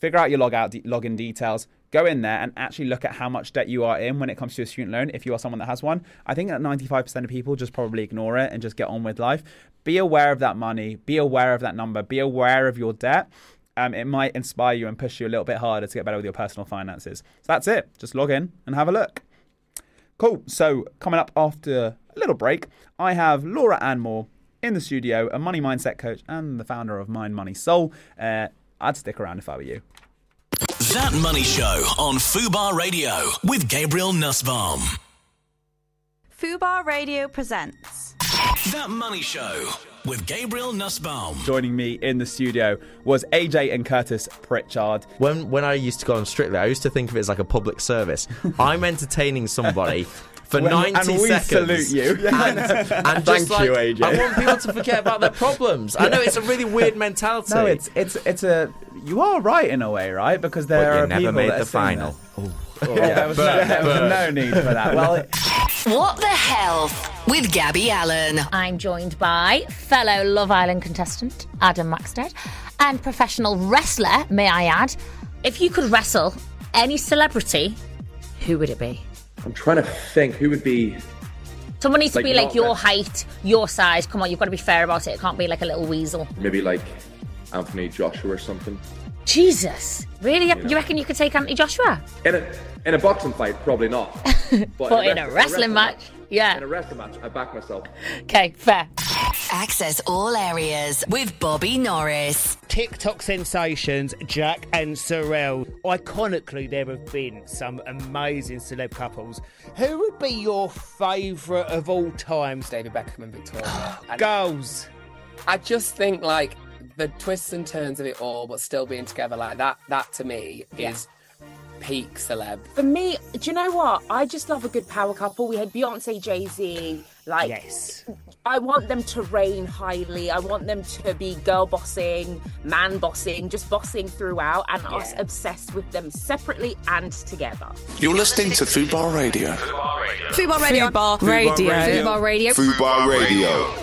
figure out your log out de- login details, go in there and actually look at how much debt you are in when it comes to a student loan, if you are someone that has one. I think that ninety-five percent of people just probably ignore it and just get on with life. Be aware of that money. Be aware of that number. Be aware of your debt. Um, it might inspire you and push you a little bit harder to get better with your personal finances. So that's it. Just log in and have a look. Cool. So coming up after a little break, I have Laura Ann Moore in the studio, a money mindset coach and the founder of Mind Money Soul. Uh, I'd stick around if I were you. That Money Show on Fubar Radio with Gabriel Nussbaum. Fubar Radio presents That Money Show with Gabriel Nussbaum. Joining me in the studio was A J and Curtis Pritchard. When when I used to go on Strictly, I used to think of it as like a public service. I'm entertaining somebody for When- ninety and we seconds. salute you. And, and Thank just like, you, A J. I want people to forget about their problems. I know it's a really weird mentality. No, it's it's it's a. You are right in a way, right? Because there But you are never people made that the are sitting final. there. Oh, yeah, there was, no, Burn, there was burn. no need for that. Well, it, What the Health with Gabby Allen. I'm joined by fellow Love Island contestant Adam Maxted and professional wrestler, may I add. If you could wrestle any celebrity, who would it be? I'm trying to think who would be. Someone needs to Like, be like not your wrest- height, your size. Come on, you've got to be fair about it. It can't be like a little weasel. Maybe like Anthony Joshua or something. Jesus. Really? You You, know. reckon you could take Anthony Joshua? In a in a boxing fight, probably not. But, But in a wrestling match, yeah. In a wrestling match, I back myself. Okay, fair. Access all areas with Bobby Norris. TikTok sensations Jack and Sorrel. Iconically, there have been some amazing celeb couples. Who would be your favourite of all time? David Beckham and Victoria. And Girls. I just think like the twists and turns of it all, but still being together like that. That to me is peak celeb. For me, do you know what? I just love a good power couple. We had Beyonce, Jay-Z. Like, Yes. I want them to reign highly. I want them to be girl bossing, man bossing, just bossing throughout, and us obsessed with them separately and together. You're listening to Fubar Radio. Fubar Radio. Fubar Radio. Fubar Radio. Fubar Radio.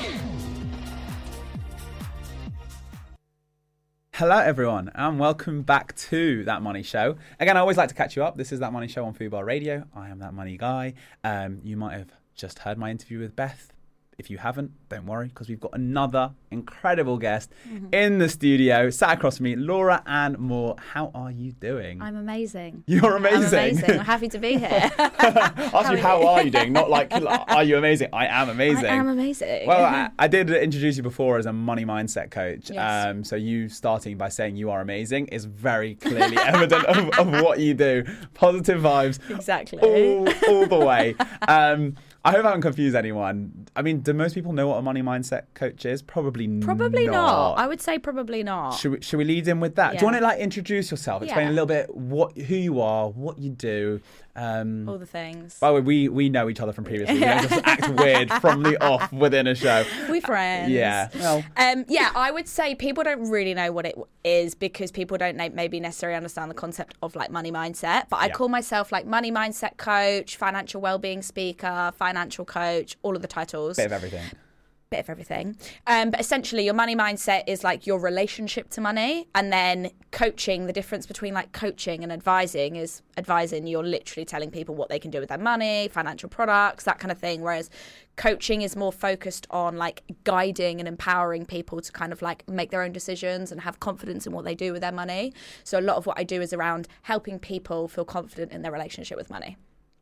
hello, everyone, and welcome back to That Money Show. Again, I always like to catch you up. This is That Money Show on Fubar Radio. I am That Money Guy. Um, you might have just heard my interview with Beth. If you haven't, don't worry, because we've got another incredible guest mm-hmm. in the studio. Sat across from me, Laura Ann Moore. How are you doing? I'm amazing. You're amazing. I'm amazing. I'm happy to be here. Ask you, how are you doing? Not like, are you amazing? I am amazing. I am amazing. Well, I, I did introduce you before as a money mindset coach. Yes. Um, so you starting by saying you are amazing is very clearly evident of, of what you do. Positive vibes. Exactly. All, all the way. Um, I hope I haven't confused anyone. I mean, do most people know what a money mindset coach is? Probably not. Probably not. I would say probably not. Should we, should we lead in with that? Yeah. Do you want to like introduce yourself? Explain Yeah. a little bit what who you are, what you do. Um, All the things. By the way, we, we know each other from previously. We don't just act weird from the off within a show. We friends. Yeah. Well, um, yeah, I would say people don't really know what it is because people don't know, maybe necessarily understand the concept of like money mindset. But I Yeah. call myself like money mindset coach, financial well-being speaker, financial coach, all of the titles. bit of everything. Bit of everything. Um, but essentially, your money mindset is like your relationship to money. And then coaching, the difference between like coaching and advising is advising, you're literally telling people what they can do with their money, financial products, that kind of thing. Whereas coaching is more focused on like guiding and empowering people to kind of like make their own decisions and have confidence in what they do with their money. So a lot of what I do is around helping people feel confident in their relationship with money.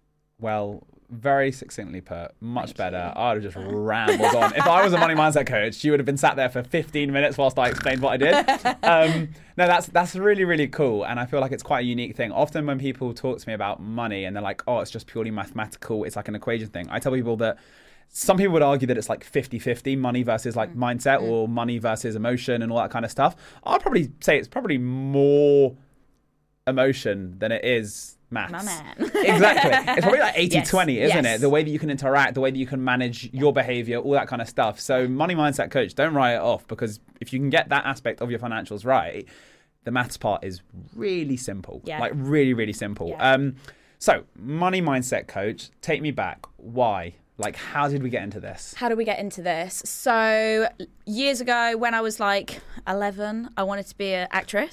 Well, very succinctly put. Much Thank better. You. I would have just rambled on. If I was a money mindset coach, you would have been sat there for fifteen minutes whilst I explained what I did. Um, no, that's that's really, really cool. And I feel like it's quite a unique thing. Often when people talk to me about money and they're like, oh, it's just purely mathematical, it's like an equation thing. I tell people that some people would argue that it's like fifty-fifty, money versus like mm. mindset mm. or money versus emotion and all that kind of stuff. I'd probably say it's probably more emotion than it is maths. My man. Exactly. It's probably like eighty twenty, yes. isn't yes. it? The way that you can interact, the way that you can manage your behavior, all that kind of stuff. So money mindset coach, don't write it off, because if you can get that aspect of your financials right, the maths part is really simple. Yeah. Like really, really simple. Yeah. Um, so money mindset coach, take me back. Why? Like, how did we get into this? How did we get into this? So years ago, when I was like eleven, I wanted to be an actress.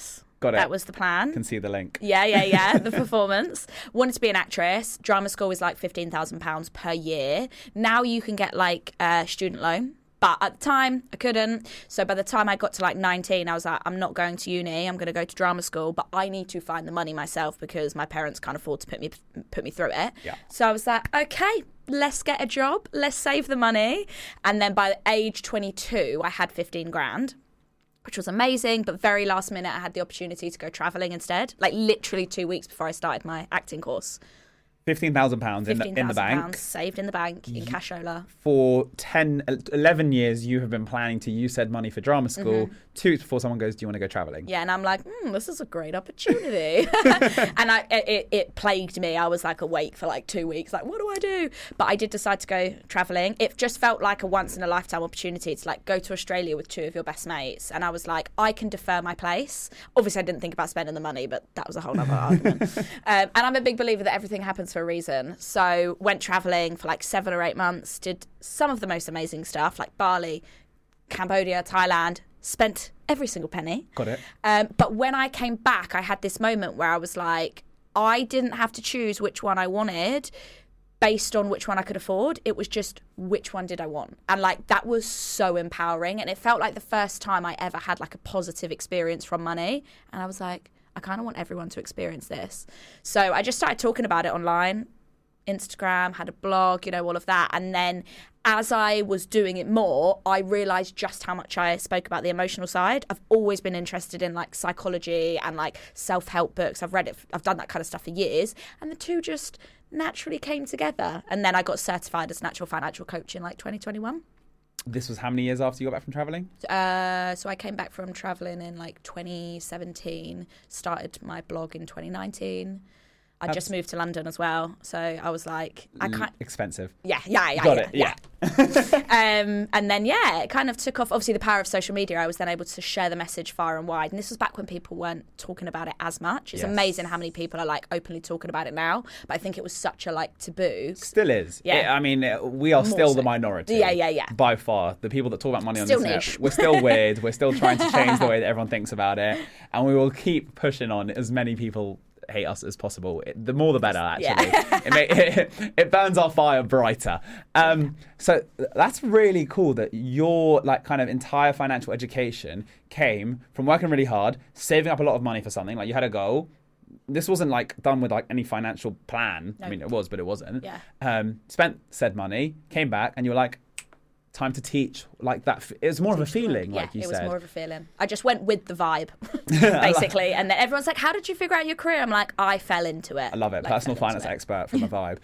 Got it. That was the plan. Can see the link. Yeah, yeah, yeah. The performance. Wanted to be an actress. Drama school was like fifteen thousand pounds per year. Now you can get like a student loan. But at the time, I couldn't. So by the time I got to like nineteen, I was like, I'm not going to uni. I'm going to go to drama school. But I need to find the money myself because my parents can't afford to put me put me through it. Yeah. So I was like, okay, let's get a job. Let's save the money. And then by age twenty-two, I had fifteen grand, which was amazing. But very last minute, I had the opportunity to go travelling instead. Like literally two weeks before I started my acting course. fifteen thousand pounds in, the- in the bank. Pounds saved in the bank in cashola. For ten, eleven years, you have been planning to use said money for drama school. Mhm. Two weeks before someone goes, do you want to go travelling? Yeah, and I'm like, mm, this is a great opportunity. And I, it, it plagued me. I was like awake for like two weeks. Like, what do I do? But I did decide to go travelling. It just felt like a once in a lifetime opportunity to like go to Australia with two of your best mates. And I was like, I can defer my place. Obviously, I didn't think about spending the money, but that was a whole other argument. Um, and I'm a big believer that everything happens for a reason. So went travelling for like seven or eight months, did some of the most amazing stuff like Bali, Cambodia, Thailand, spent every single penny. Got it. Um, but when I came back, I had this moment where I was like, I didn't have to choose which one I wanted based on which one I could afford. It was just which one did I want. And like that was so empowering. And it felt like the first time I ever had like a positive experience from money. And I was like, I kind of want everyone to experience this. So I just started talking about it online. Instagram, had a blog, you know, all of that. And then as I was doing it more, I realised just how much I spoke about the emotional side. I've always been interested in like psychology and like self-help books. I've read it, I've done that kind of stuff for years. And the two just naturally came together. And then I got certified as natural financial coach in like twenty twenty-one. This was how many years after you got back from travelling? Uh, so I came back from travelling in like twenty seventeen, started my blog in twenty nineteen. I That's just moved to London as well, so I was like, I can't. Expensive. Yeah, yeah, yeah. Got yeah, it. Yeah. yeah. um, and then yeah, it kind of took off. Obviously, the power of social media. I was then able to share the message far and wide, and this was back when people weren't talking about it as much. It's Yes. amazing how many people are like openly talking about it now, but I think it was such a like taboo. Still is. Yeah. It- I mean, uh, we are More still so. the minority. Yeah, yeah, yeah. By far. The people that talk about money on Still the internet. niche. We're still weird. We're still trying to change the way that everyone thinks about it. And we will keep pushing on as many people hate us as possible. It- the more the better, actually. Yeah. it, may, it, it burns our fire brighter. Um, so that's really cool that your like kind of entire financial education came from working really hard, saving up a lot of money for something. Like you had a goal. This wasn't like done with like any financial plan. No. I mean, it was, but it wasn't. Yeah. Um, spent said money, came back, and you were like, time to teach. Like that. It was more of a feeling, Yeah, like you it said. was more of a feeling. I just went with the vibe, basically. And then everyone's like, how did you figure out your career? I'm like, I fell into it. I love it. Like, Personal fell into finance it. expert from a vibe.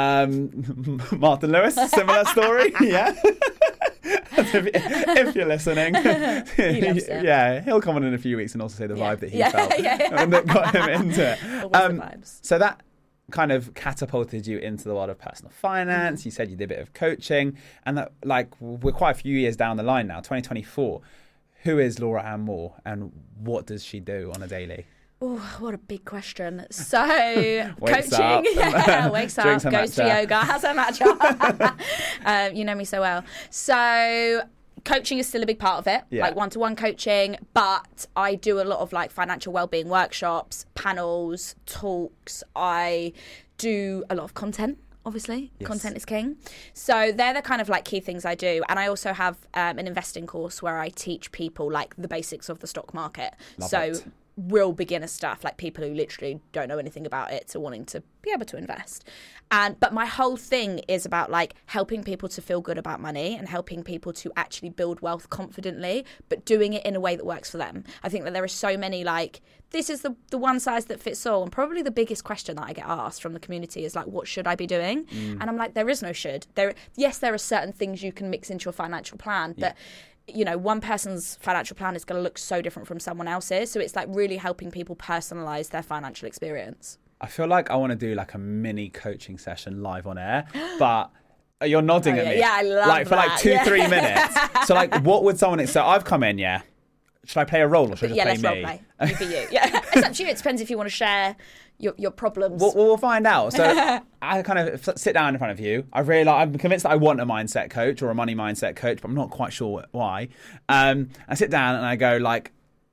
Um, Martin Lewis, similar story. Yeah. if, if you're listening, He loves it. yeah, he'll come on in a few weeks and also say the Yeah. vibe that he Yeah, felt yeah, yeah. and that got him into it. Always the vibes. So that kind of catapulted you into the world of personal finance. Mm-hmm. You said you did a bit of coaching, and that like we're quite a few years down the line now, twenty twenty-four. Who is Laura Ann Moore, and what does she do on a daily? Oh, what a big question. So, Wakes coaching, up. yeah, wakes up, Drinks her goes to matcha. yoga, has a matcha. um, you know me so well. So, coaching is still a big part of it, Yeah. like one-to-one coaching, but I do a lot of like financial well-being workshops, panels, talks. I do a lot of content. Obviously, Yes. content is king. So they're the kind of like key things I do. And I also have um, an investing course where I teach people like the basics of the stock market. Love so it. real beginner stuff, like people who literally don't know anything about it to wanting to be able to invest. And but my whole thing is about like helping people to feel good about money and helping people to actually build wealth confidently, but doing it in a way that works for them. I think that there are so many like, this is the, the one size that fits all. And probably the biggest question that I get asked from the community is like, what should I be doing? Mm. And I'm like, there is no should. There, yes, there are certain things you can mix into your financial plan, but you know, one person's financial plan is going to look so different from someone else's. So it's like really helping people personalize their financial experience. I feel like I want to do like a mini coaching session live on air, but you're nodding Oh, at yeah. me. Yeah, I love like for like that. two, Yeah. three minutes. So like, what would someone? So I've come in, yeah. Should I play a role or should I just Yeah, play let's me? role play. You for you. Yeah, it's up to you. It depends if you want to share your your problems. We'll, we'll find out. So I kind of f- sit down in front of you. I really, I'm convinced that I want a mindset coach or a money mindset coach, but I'm not quite sure why. Um, I sit down and I go like,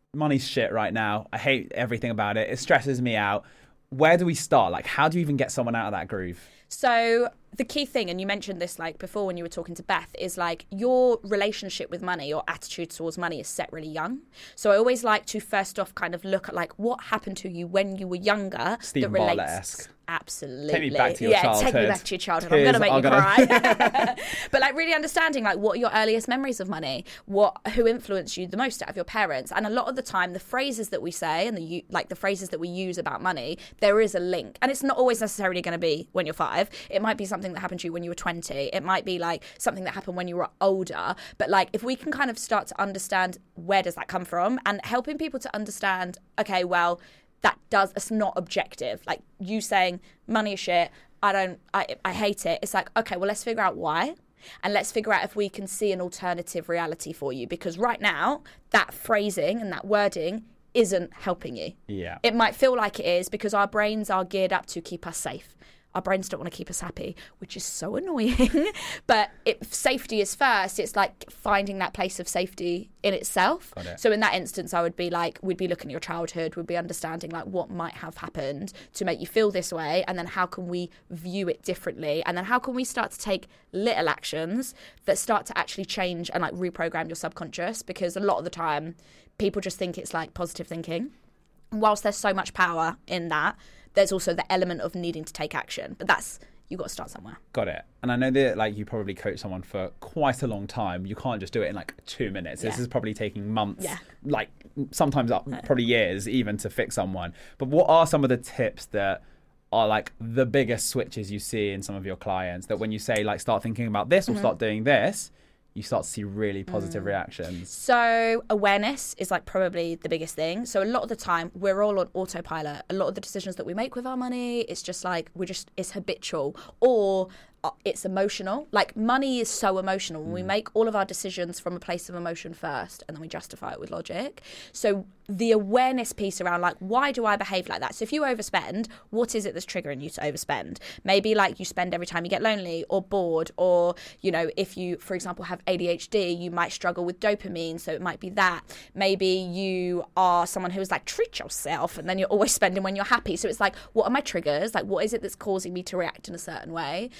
money's shit right now. I hate everything about it. It stresses me out. Where do we start? Like, how do you even get someone out of that groove? So the key thing, and you mentioned this like before when you were talking to Beth, is like your relationship with money, your attitude towards money is set really young. So I always like to first off kind of look at like what happened to you when you were younger. Stephen that relates. Bartlett-esque. Absolutely. Take me back to your yeah, childhood. take me back to your childhood. Tears I'm going to make you gonna... cry. But like really understanding like what are your earliest memories of money, what who influenced you the most out of your parents. And a lot of the time the phrases that we say and the like the phrases that we use about money, there is a link. And it's not always necessarily going to be when you're five. It might be something that happened to you when you were twenty. It might be like something that happened when you were older. But like if we can kind of start to understand where does that come from and helping people to understand, okay, well, that does, it's not objective. Like you saying money is shit, I don't, I, I hate it. It's like, okay, well, let's figure out why. And let's figure out if we can see an alternative reality for you. Because right now, that phrasing and that wording isn't helping you. Yeah. It might feel like it is because our brains are geared up to keep us safe. Our brains don't want to keep us happy, which is so annoying. But if safety is first, it's like finding that place of safety in itself. Got it. So in that instance, I would be like, we'd be looking at your childhood, we'd be understanding like what might have happened to make you feel this way. And then how can we view it differently? And then how can we start to take little actions that start to actually change and like reprogram your subconscious? Because a lot of the time, people just think it's like positive thinking. Whilst there's so much power in that, there's also the element of needing to take action. But that's, you've got to start somewhere. Got it. And I know that like you probably coach someone for quite a long time. You can't just do it in like two minutes. Yeah. This is probably taking months, Yeah. like sometimes up probably years even to fix someone. But what are some of the tips that are like the biggest switches you see in some of your clients that when you say like start thinking about this or Mhm. start doing this, you start to see really positive Mm. reactions? So awareness is like probably the biggest thing. So a lot of the time we're all on autopilot. A lot of the decisions that we make with our money, it's just like we're just it's habitual or uh, it's emotional. Like money is so emotional. We make all of our decisions from a place of emotion first and then we justify it with logic. So the awareness piece around like why do I behave like that? So if you overspend, what is it that's triggering you to overspend? Maybe like you spend every time you get lonely or bored, or you know, if you for example have A D H D, you might struggle with dopamine, so it might be that. Maybe you are someone who's like treat yourself and then you're always spending when you're happy. So it's like what are my triggers? Like what is it that's causing me to react in a certain way?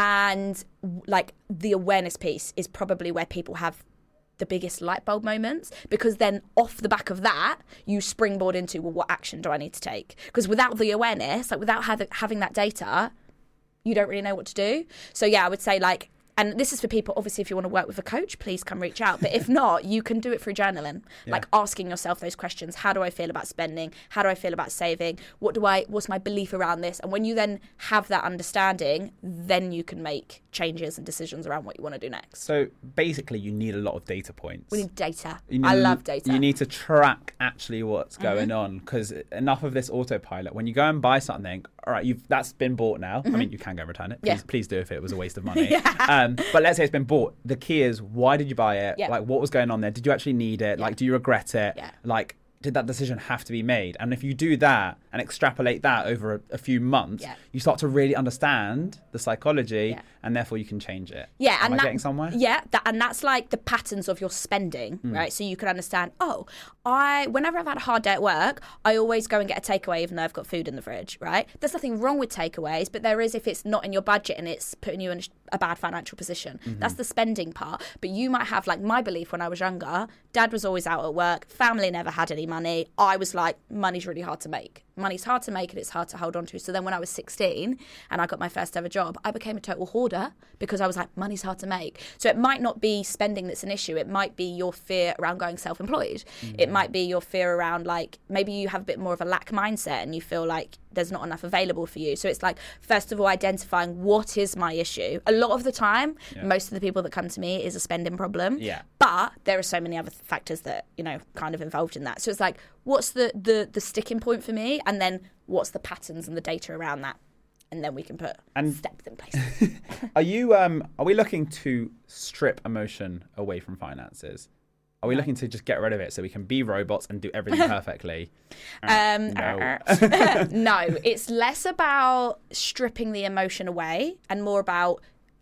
And like the awareness piece is probably where people have the biggest light bulb moments, because then off the back of that you springboard into, well, what action do I need to take? Because without the awareness, like without have, having that data, you don't really know what to do. So yeah, I would say like, and this is for people, obviously, if you want to work with a coach, please come reach out. But if not, you can do it through journaling, Yeah. like asking yourself those questions. How do I feel about spending? How do I feel about saving? What do I, what's my belief around this? And when you then have that understanding, then you can make changes and decisions around what you want to do next. So basically you need a lot of data points. We need data. You I need- love data. You need to track actually what's going Mhm. on, because enough of this autopilot. When you go and buy something, all right, you've that's been bought now. Mhm. I mean, you can go and return it. Please, Yeah. please do if it was a waste of money. um, but let's say it's been bought. The key is, why did you buy it? Yeah. Like, what was going on there? Did you actually need it? Like, do you regret it? Yeah. Like, did that decision have to be made? And if you do that and extrapolate that over a, a few months, Yeah. you start to really understand the psychology, and therefore you can change it. Yeah, Am and I that, getting somewhere? Yeah, that, and that's like the patterns of your spending, Mm. right? So you can understand. Oh, I whenever I've had a hard day at work, I always go and get a takeaway, even though I've got food in the fridge, right? There's nothing wrong with takeaways, but there is if it's not in your budget and it's putting you in a bad financial position. Mhm. That's the spending part. But you might have like my belief when I was younger. Dad was always out at work. Family never had any money. I was like, money's really hard to make. Money's hard to make and it's hard to hold on to. So then when I was sixteen and I got my first ever job, I became a total hoarder because I was like, money's hard to make. So it might not be spending that's an issue. It might be your fear around going self-employed. It might be your fear around like, maybe you have a bit more of a lack mindset and you feel like there's not enough available for you. So it's like, first of all, identifying what is my issue. A lot of the time, Yeah. most of the people that come to me is a spending problem. Yeah. But there are so many other factors that, you know, kind of involved in that. So it's like, what's the, the, the sticking point for me? And then what's the patterns and the data around that? And then we can put And- steps in place. Are you? Um, are we looking to strip emotion away from finances? Are we looking to just get rid of it so we can be robots and do everything perfectly? Um, no. no, it's less about stripping the emotion away and more about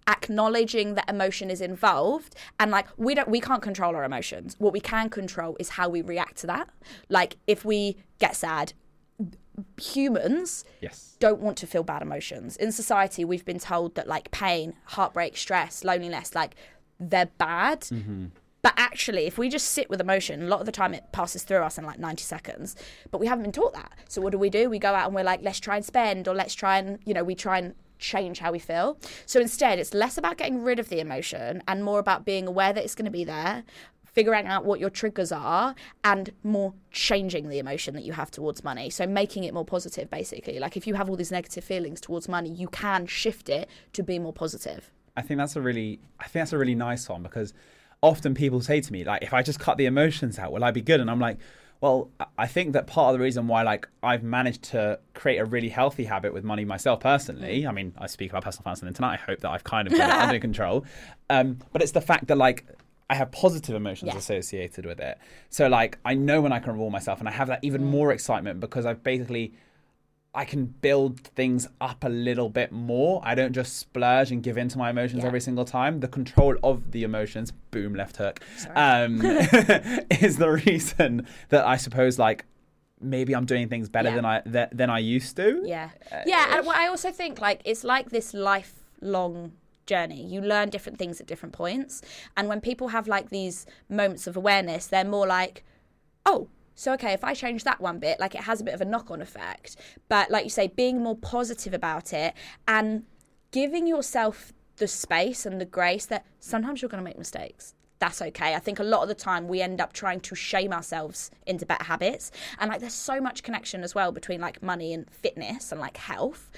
acknowledging that emotion is involved, and like we don't we can't control our emotions. What we can control is how we react to that. Like if we get sad, humans yes. don't want to feel bad emotions. In society, we've been told that like pain, heartbreak, stress, loneliness, like they're bad. Mm-hmm. But actually, if we just sit with emotion, a lot of the time it passes through us in like ninety seconds. But we haven't been taught that. So what do we do? We go out and we're like, let's try and spend, or let's try and, you know, we try and change how we feel. So instead, it's less about getting rid of the emotion and more about being aware that it's going to be there, figuring out what your triggers are, and more changing the emotion that you have towards money. So making it more positive, basically. Like if you have all these negative feelings towards money, you can shift it to be more positive. I think that's a really, I think that's a really nice one, because often people say to me, like, if I just cut the emotions out, will I be good? And I'm like, well, I think that part of the reason why, like, I've managed to create a really healthy habit with money myself personally, I mean, I speak about personal finance on the internet. I hope that I've kind of got it under control. Um, but it's the fact that, like, I have positive emotions yeah. associated with it. So, like, I know when I can reward myself, and I have that even more excitement because I've basically, I can build things up a little bit more. I don't just splurge and give in to my emotions yeah. every single time. The control of the emotions, boom, left hook, um, is the reason that I suppose, like, maybe I'm doing things better yeah. than I th- than I used to. Yeah, uh, yeah. And I also think, like, it's like this lifelong journey. You learn different things at different points, and when people have like these moments of awareness, they're more like, oh, so okay, if I change that one bit, like it has a bit of a knock-on effect. But like you say, being more positive about it and giving yourself the space and the grace that sometimes you're going to make mistakes. That's okay. I think a lot of the time we end up trying to shame ourselves into better habits, and like there's so much connection as well between like money and fitness and like health.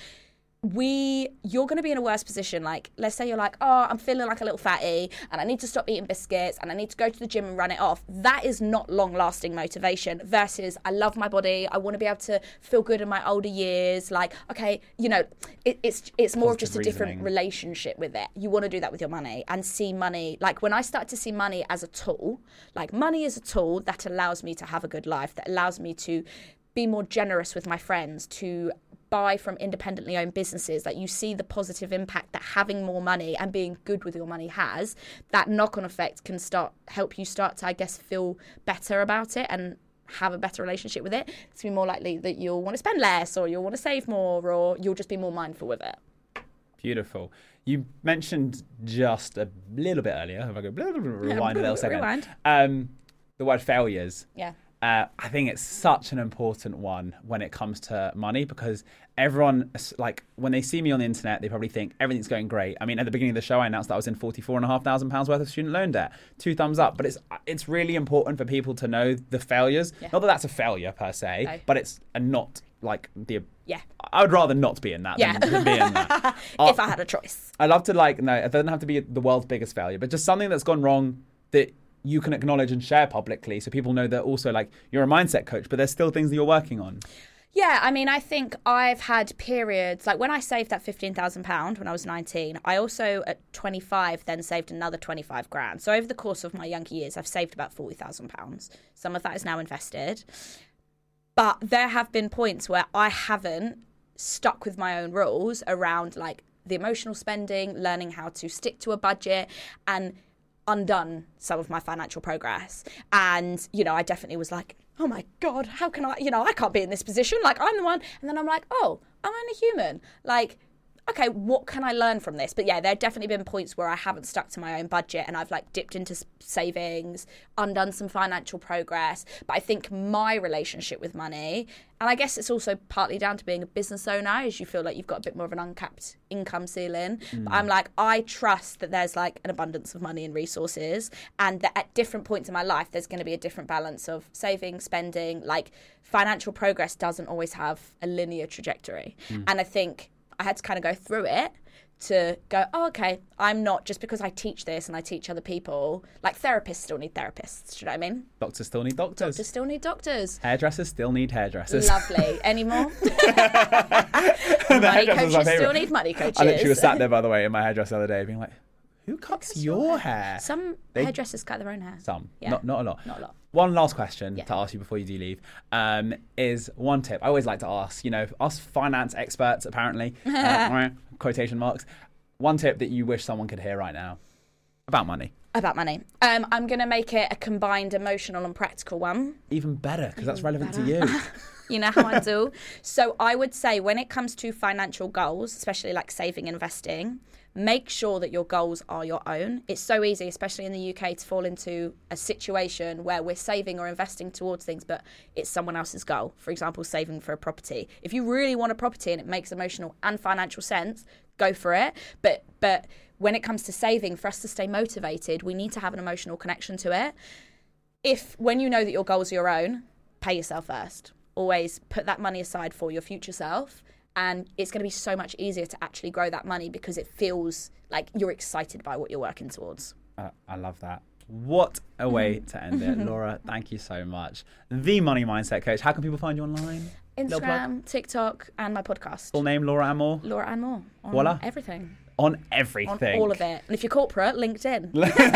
We, you're going to be in a worse position. Like, let's say you're like, oh, I'm feeling like a little fatty and I need to stop eating biscuits and I need to go to the gym and run it off. That is not long-lasting motivation versus I love my body. I want to be able to feel good in my older years. Like, okay, you know, it, it's it's more of just a different relationship with it. You want to do that with your money and see money. Like when I start to see money as a tool, like money is a tool that allows me to have a good life, that allows me to be more generous with my friends, to buy from independently owned businesses, that you see the positive impact that having more money and being good with your money has, that knock-on effect can start help you start to, I guess, feel better about it and have a better relationship with it. It's be more likely that you'll want to spend less, or you'll want to save more, or you'll just be more mindful with it. Beautiful. You mentioned just a little bit earlier, if I go blah, blah, blah, rewind a little second, rewind. Um, the word failures. Yeah. Uh, I think it's such an important one when it comes to money, because everyone, like, when they see me on the internet, they probably think everything's going great. I mean, at the beginning of the show, I announced that I was in forty-four and a half thousand pounds worth of student loan debt. Two thumbs up. But it's it's really important for people to know the failures. Yeah. Not that that's a failure per se, no. but it's a not like the. Yeah. I would rather not be in that yeah. than, than be in that. If uh, I had a choice. I love to, like, no, it doesn't have to be the world's biggest failure, but just something that's gone wrong that you can acknowledge and share publicly, so people know that also, like, you're a mindset coach, but there's still things that you're working on. Yeah, I mean, I think I've had periods, like when I saved that fifteen thousand pounds when I was nineteen, I also at twenty-five then saved another twenty-five grand. So over the course of my younger years, I've saved about forty thousand pounds. Some of that is now invested. But there have been points where I haven't stuck with my own rules around, like, the emotional spending, learning how to stick to a budget, and undone some of my financial progress. And, you know, I definitely was like, oh my God, how can I, you know, I can't be in this position. Like, I'm the one. And then I'm like, oh, I'm only human. Like, okay, what can I learn from this? But yeah, there have definitely been points where I haven't stuck to my own budget and I've like dipped into savings, undone some financial progress. But I think my relationship with money, and I guess it's also partly down to being a business owner, as you feel like you've got a bit more of an uncapped income ceiling. Mm. But I'm like, I trust that there's like an abundance of money and resources, and that at different points in my life, there's going to be a different balance of saving, spending. Like, financial progress doesn't always have a linear trajectory. Mm. And I think I had to kind of go through it to go, oh, okay, I'm not, just because I teach this and I teach other people, like therapists still need therapists, do you know what I mean? Doctors still need doctors. Doctors still need doctors. Hairdressers still need hairdressers. Lovely. Any more? Money coaches still need money coaches. I literally was sat there, by the way, in my hairdresser the other day being like, who cuts your hair? Some they, hairdressers cut their own hair. Some. Yeah. Not, not a lot. Not a lot. One last question yeah. to ask you before you do leave um, is one tip. I always like to ask, you know, us finance experts, apparently, uh, quotation marks, one tip that you wish someone could hear right now about money. About money. Um, I'm going to make it a combined emotional and practical one. Even better, because that's relevant better. to you. You know how I do. So I would say when it comes to financial goals, especially like saving and investing, make sure that your goals are your own. It's so easy, especially in the U K, to fall into a situation where we're saving or investing towards things, but it's someone else's goal. For example, saving for a property. If you really want a property and it makes emotional and financial sense, go for it. But but when it comes to saving, for us to stay motivated, we need to have an emotional connection to it. If, when you know that your goals are your own, pay yourself first. Always put that money aside for your future self, and it's going to be so much easier to actually grow that money because it feels like you're excited by what you're working towards. Uh, I love that. What a way to end it. Laura, thank you so much. The Money Mindset Coach. How can people find you online? Instagram, TikTok, and my podcast. Full name, Laura Ann Moore? Laura Ann Moore. On Voila. everything. On everything. On all of it. And if you're corporate, LinkedIn.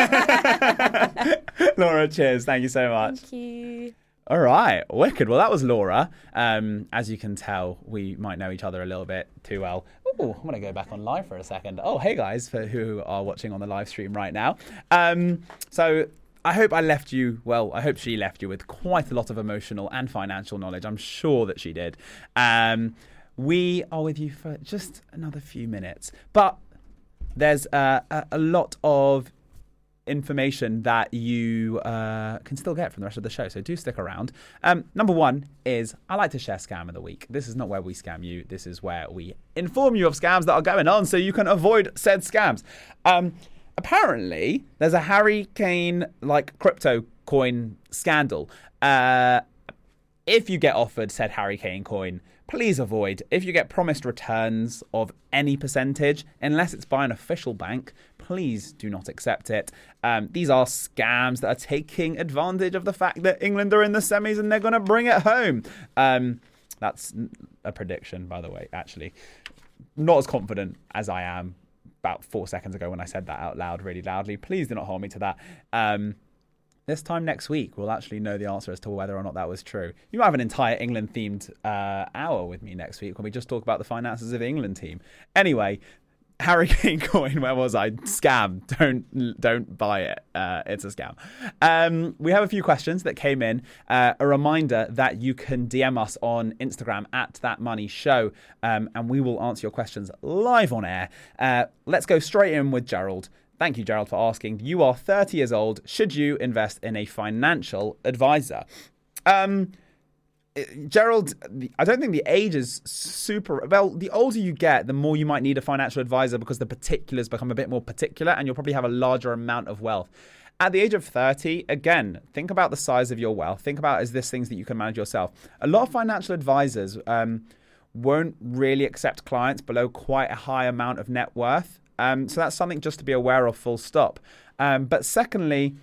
Laura, cheers. Thank you so much. Thank you. All right, wicked. Well, that was Laura. Um, as you can tell, we might know each other a little bit too well. Ooh, I'm going to go back on live for a second. Oh, hey guys, for who are watching on the live stream right now. Um, so I hope I left you, well, I hope she left you with quite a lot of emotional and financial knowledge. I'm sure that she did. Um, we are with you for just another few minutes, but there's uh, a, a lot of information that you uh, can still get from the rest of the show, so do stick around. Um, number one is I like to share Scam of the Week. This is not where we scam you. This is where we inform you of scams that are going on so you can avoid said scams. Um, apparently, there's a Harry Kane like crypto coin scandal. Uh, if you get offered said Harry Kane coin, please avoid. If you get promised returns of any percentage, unless it's by an official bank, please do not accept it. Um, these are scams that are taking advantage of the fact that England are in the semis and they're going to bring it home. Um, that's a prediction, by the way, actually. Not as confident as I am about four seconds ago when I said that out loud really loudly. Please do not hold me to that. Um, This time next week, we'll actually know the answer as to whether or not that was true. You might have an entire England-themed uh, hour with me next week when we just talk about the finances of the England team. Anyway, Harry Kane coin, where was I? Scam. Don't don't buy it. Uh, it's a scam. Um, we have a few questions that came in. Uh, a reminder that you can D M us on Instagram at That Money Show, um, and we will answer your questions live on air. Uh, let's go straight in with Gerald. Thank you, Gerald, for asking. You are thirty years old. Should you invest in a financial advisor? Um, Gerald, I don't think the age is super... Well, the older you get, the more you might need a financial advisor because the particulars become a bit more particular and you'll probably have a larger amount of wealth. At the age of thirty, again, think about the size of your wealth. Think about, is this things that you can manage yourself? A lot of financial advisors um, won't really accept clients below quite a high amount of net worth. Um, so that's something just to be aware of, full stop. Um, but secondly,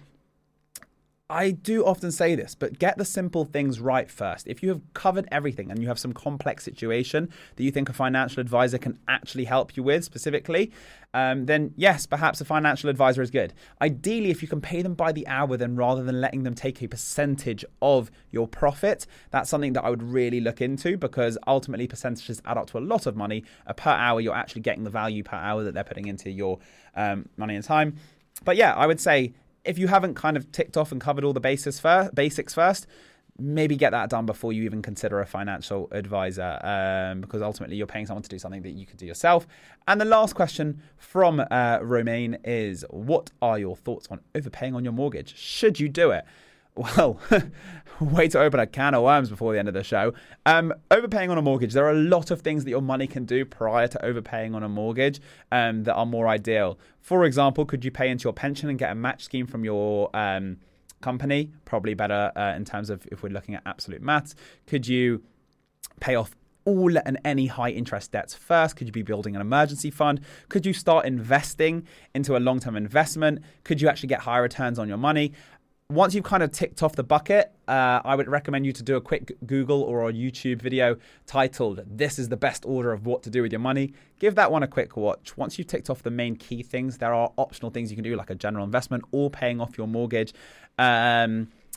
I do often say this, but get the simple things right first. If you have covered everything and you have some complex situation that you think a financial advisor can actually help you with specifically, um, then yes, perhaps a financial advisor is good. Ideally, if you can pay them by the hour, then rather than letting them take a percentage of your profit, that's something that I would really look into because ultimately percentages add up to a lot of money. Uh, per hour, you're actually getting the value per hour that they're putting into your um, money and time. But yeah, I would say, if you haven't kind of ticked off and covered all the basis first, basics first, maybe get that done before you even consider a financial advisor, um, because ultimately you're paying someone to do something that you could do yourself. And the last question from uh, Romaine is, what are your thoughts on overpaying on your mortgage? Should you do it? Well, way to open a can of worms before the end of the show. Um, overpaying on a mortgage. There are a lot of things that your money can do prior to overpaying on a mortgage um, that are more ideal. For example, could you pay into your pension and get a match scheme from your um, company? Probably better uh, in terms of if we're looking at absolute maths. Could you pay off all and any high interest debts first? Could you be building an emergency fund? Could you start investing into a long-term investment? Could you actually get higher returns on your money? Once you've kind of ticked off the bucket, uh, I would recommend you to do a quick Google or a YouTube video titled, "This is the best order of what to do with your money." Give that one a quick watch. Once you've ticked off the main key things, there are optional things you can do like a general investment or paying off your mortgage. Um,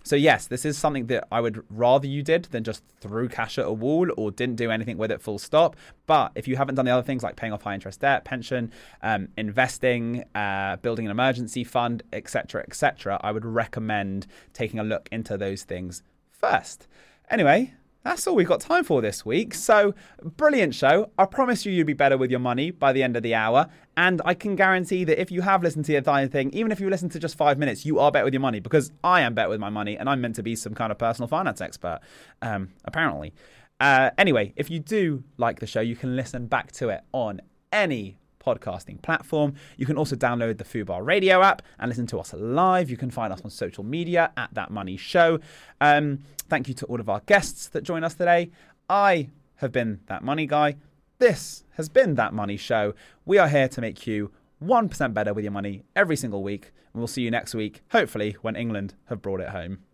So yes, this is something that I would rather you did than just threw cash at a wall or didn't do anything with it full stop. But if you haven't done the other things like paying off high interest debt, pension, um, investing, uh, building an emergency fund, et cetera, et cetera, I would recommend taking a look into those things first. Anyway, that's all we've got time for this week. So, brilliant show. I promise you you'll be better with your money by the end of the hour. And I can guarantee that if you have listened to the entire thing, even if you listen to just five minutes, you are better with your money, because I am better with my money and I'm meant to be some kind of personal finance expert, um, apparently. Uh, anyway, if you do like the show, you can listen back to it on any podcasting platform. You can also download the Fubar Radio app and listen to us live. You can find us on social media at That Money Show. Um, thank you to all of our guests that join us today. I have been That Money Guy. This has been That Money Show. We are here to make you one percent better with your money every single week. And we'll see you next week, hopefully when England have brought it home.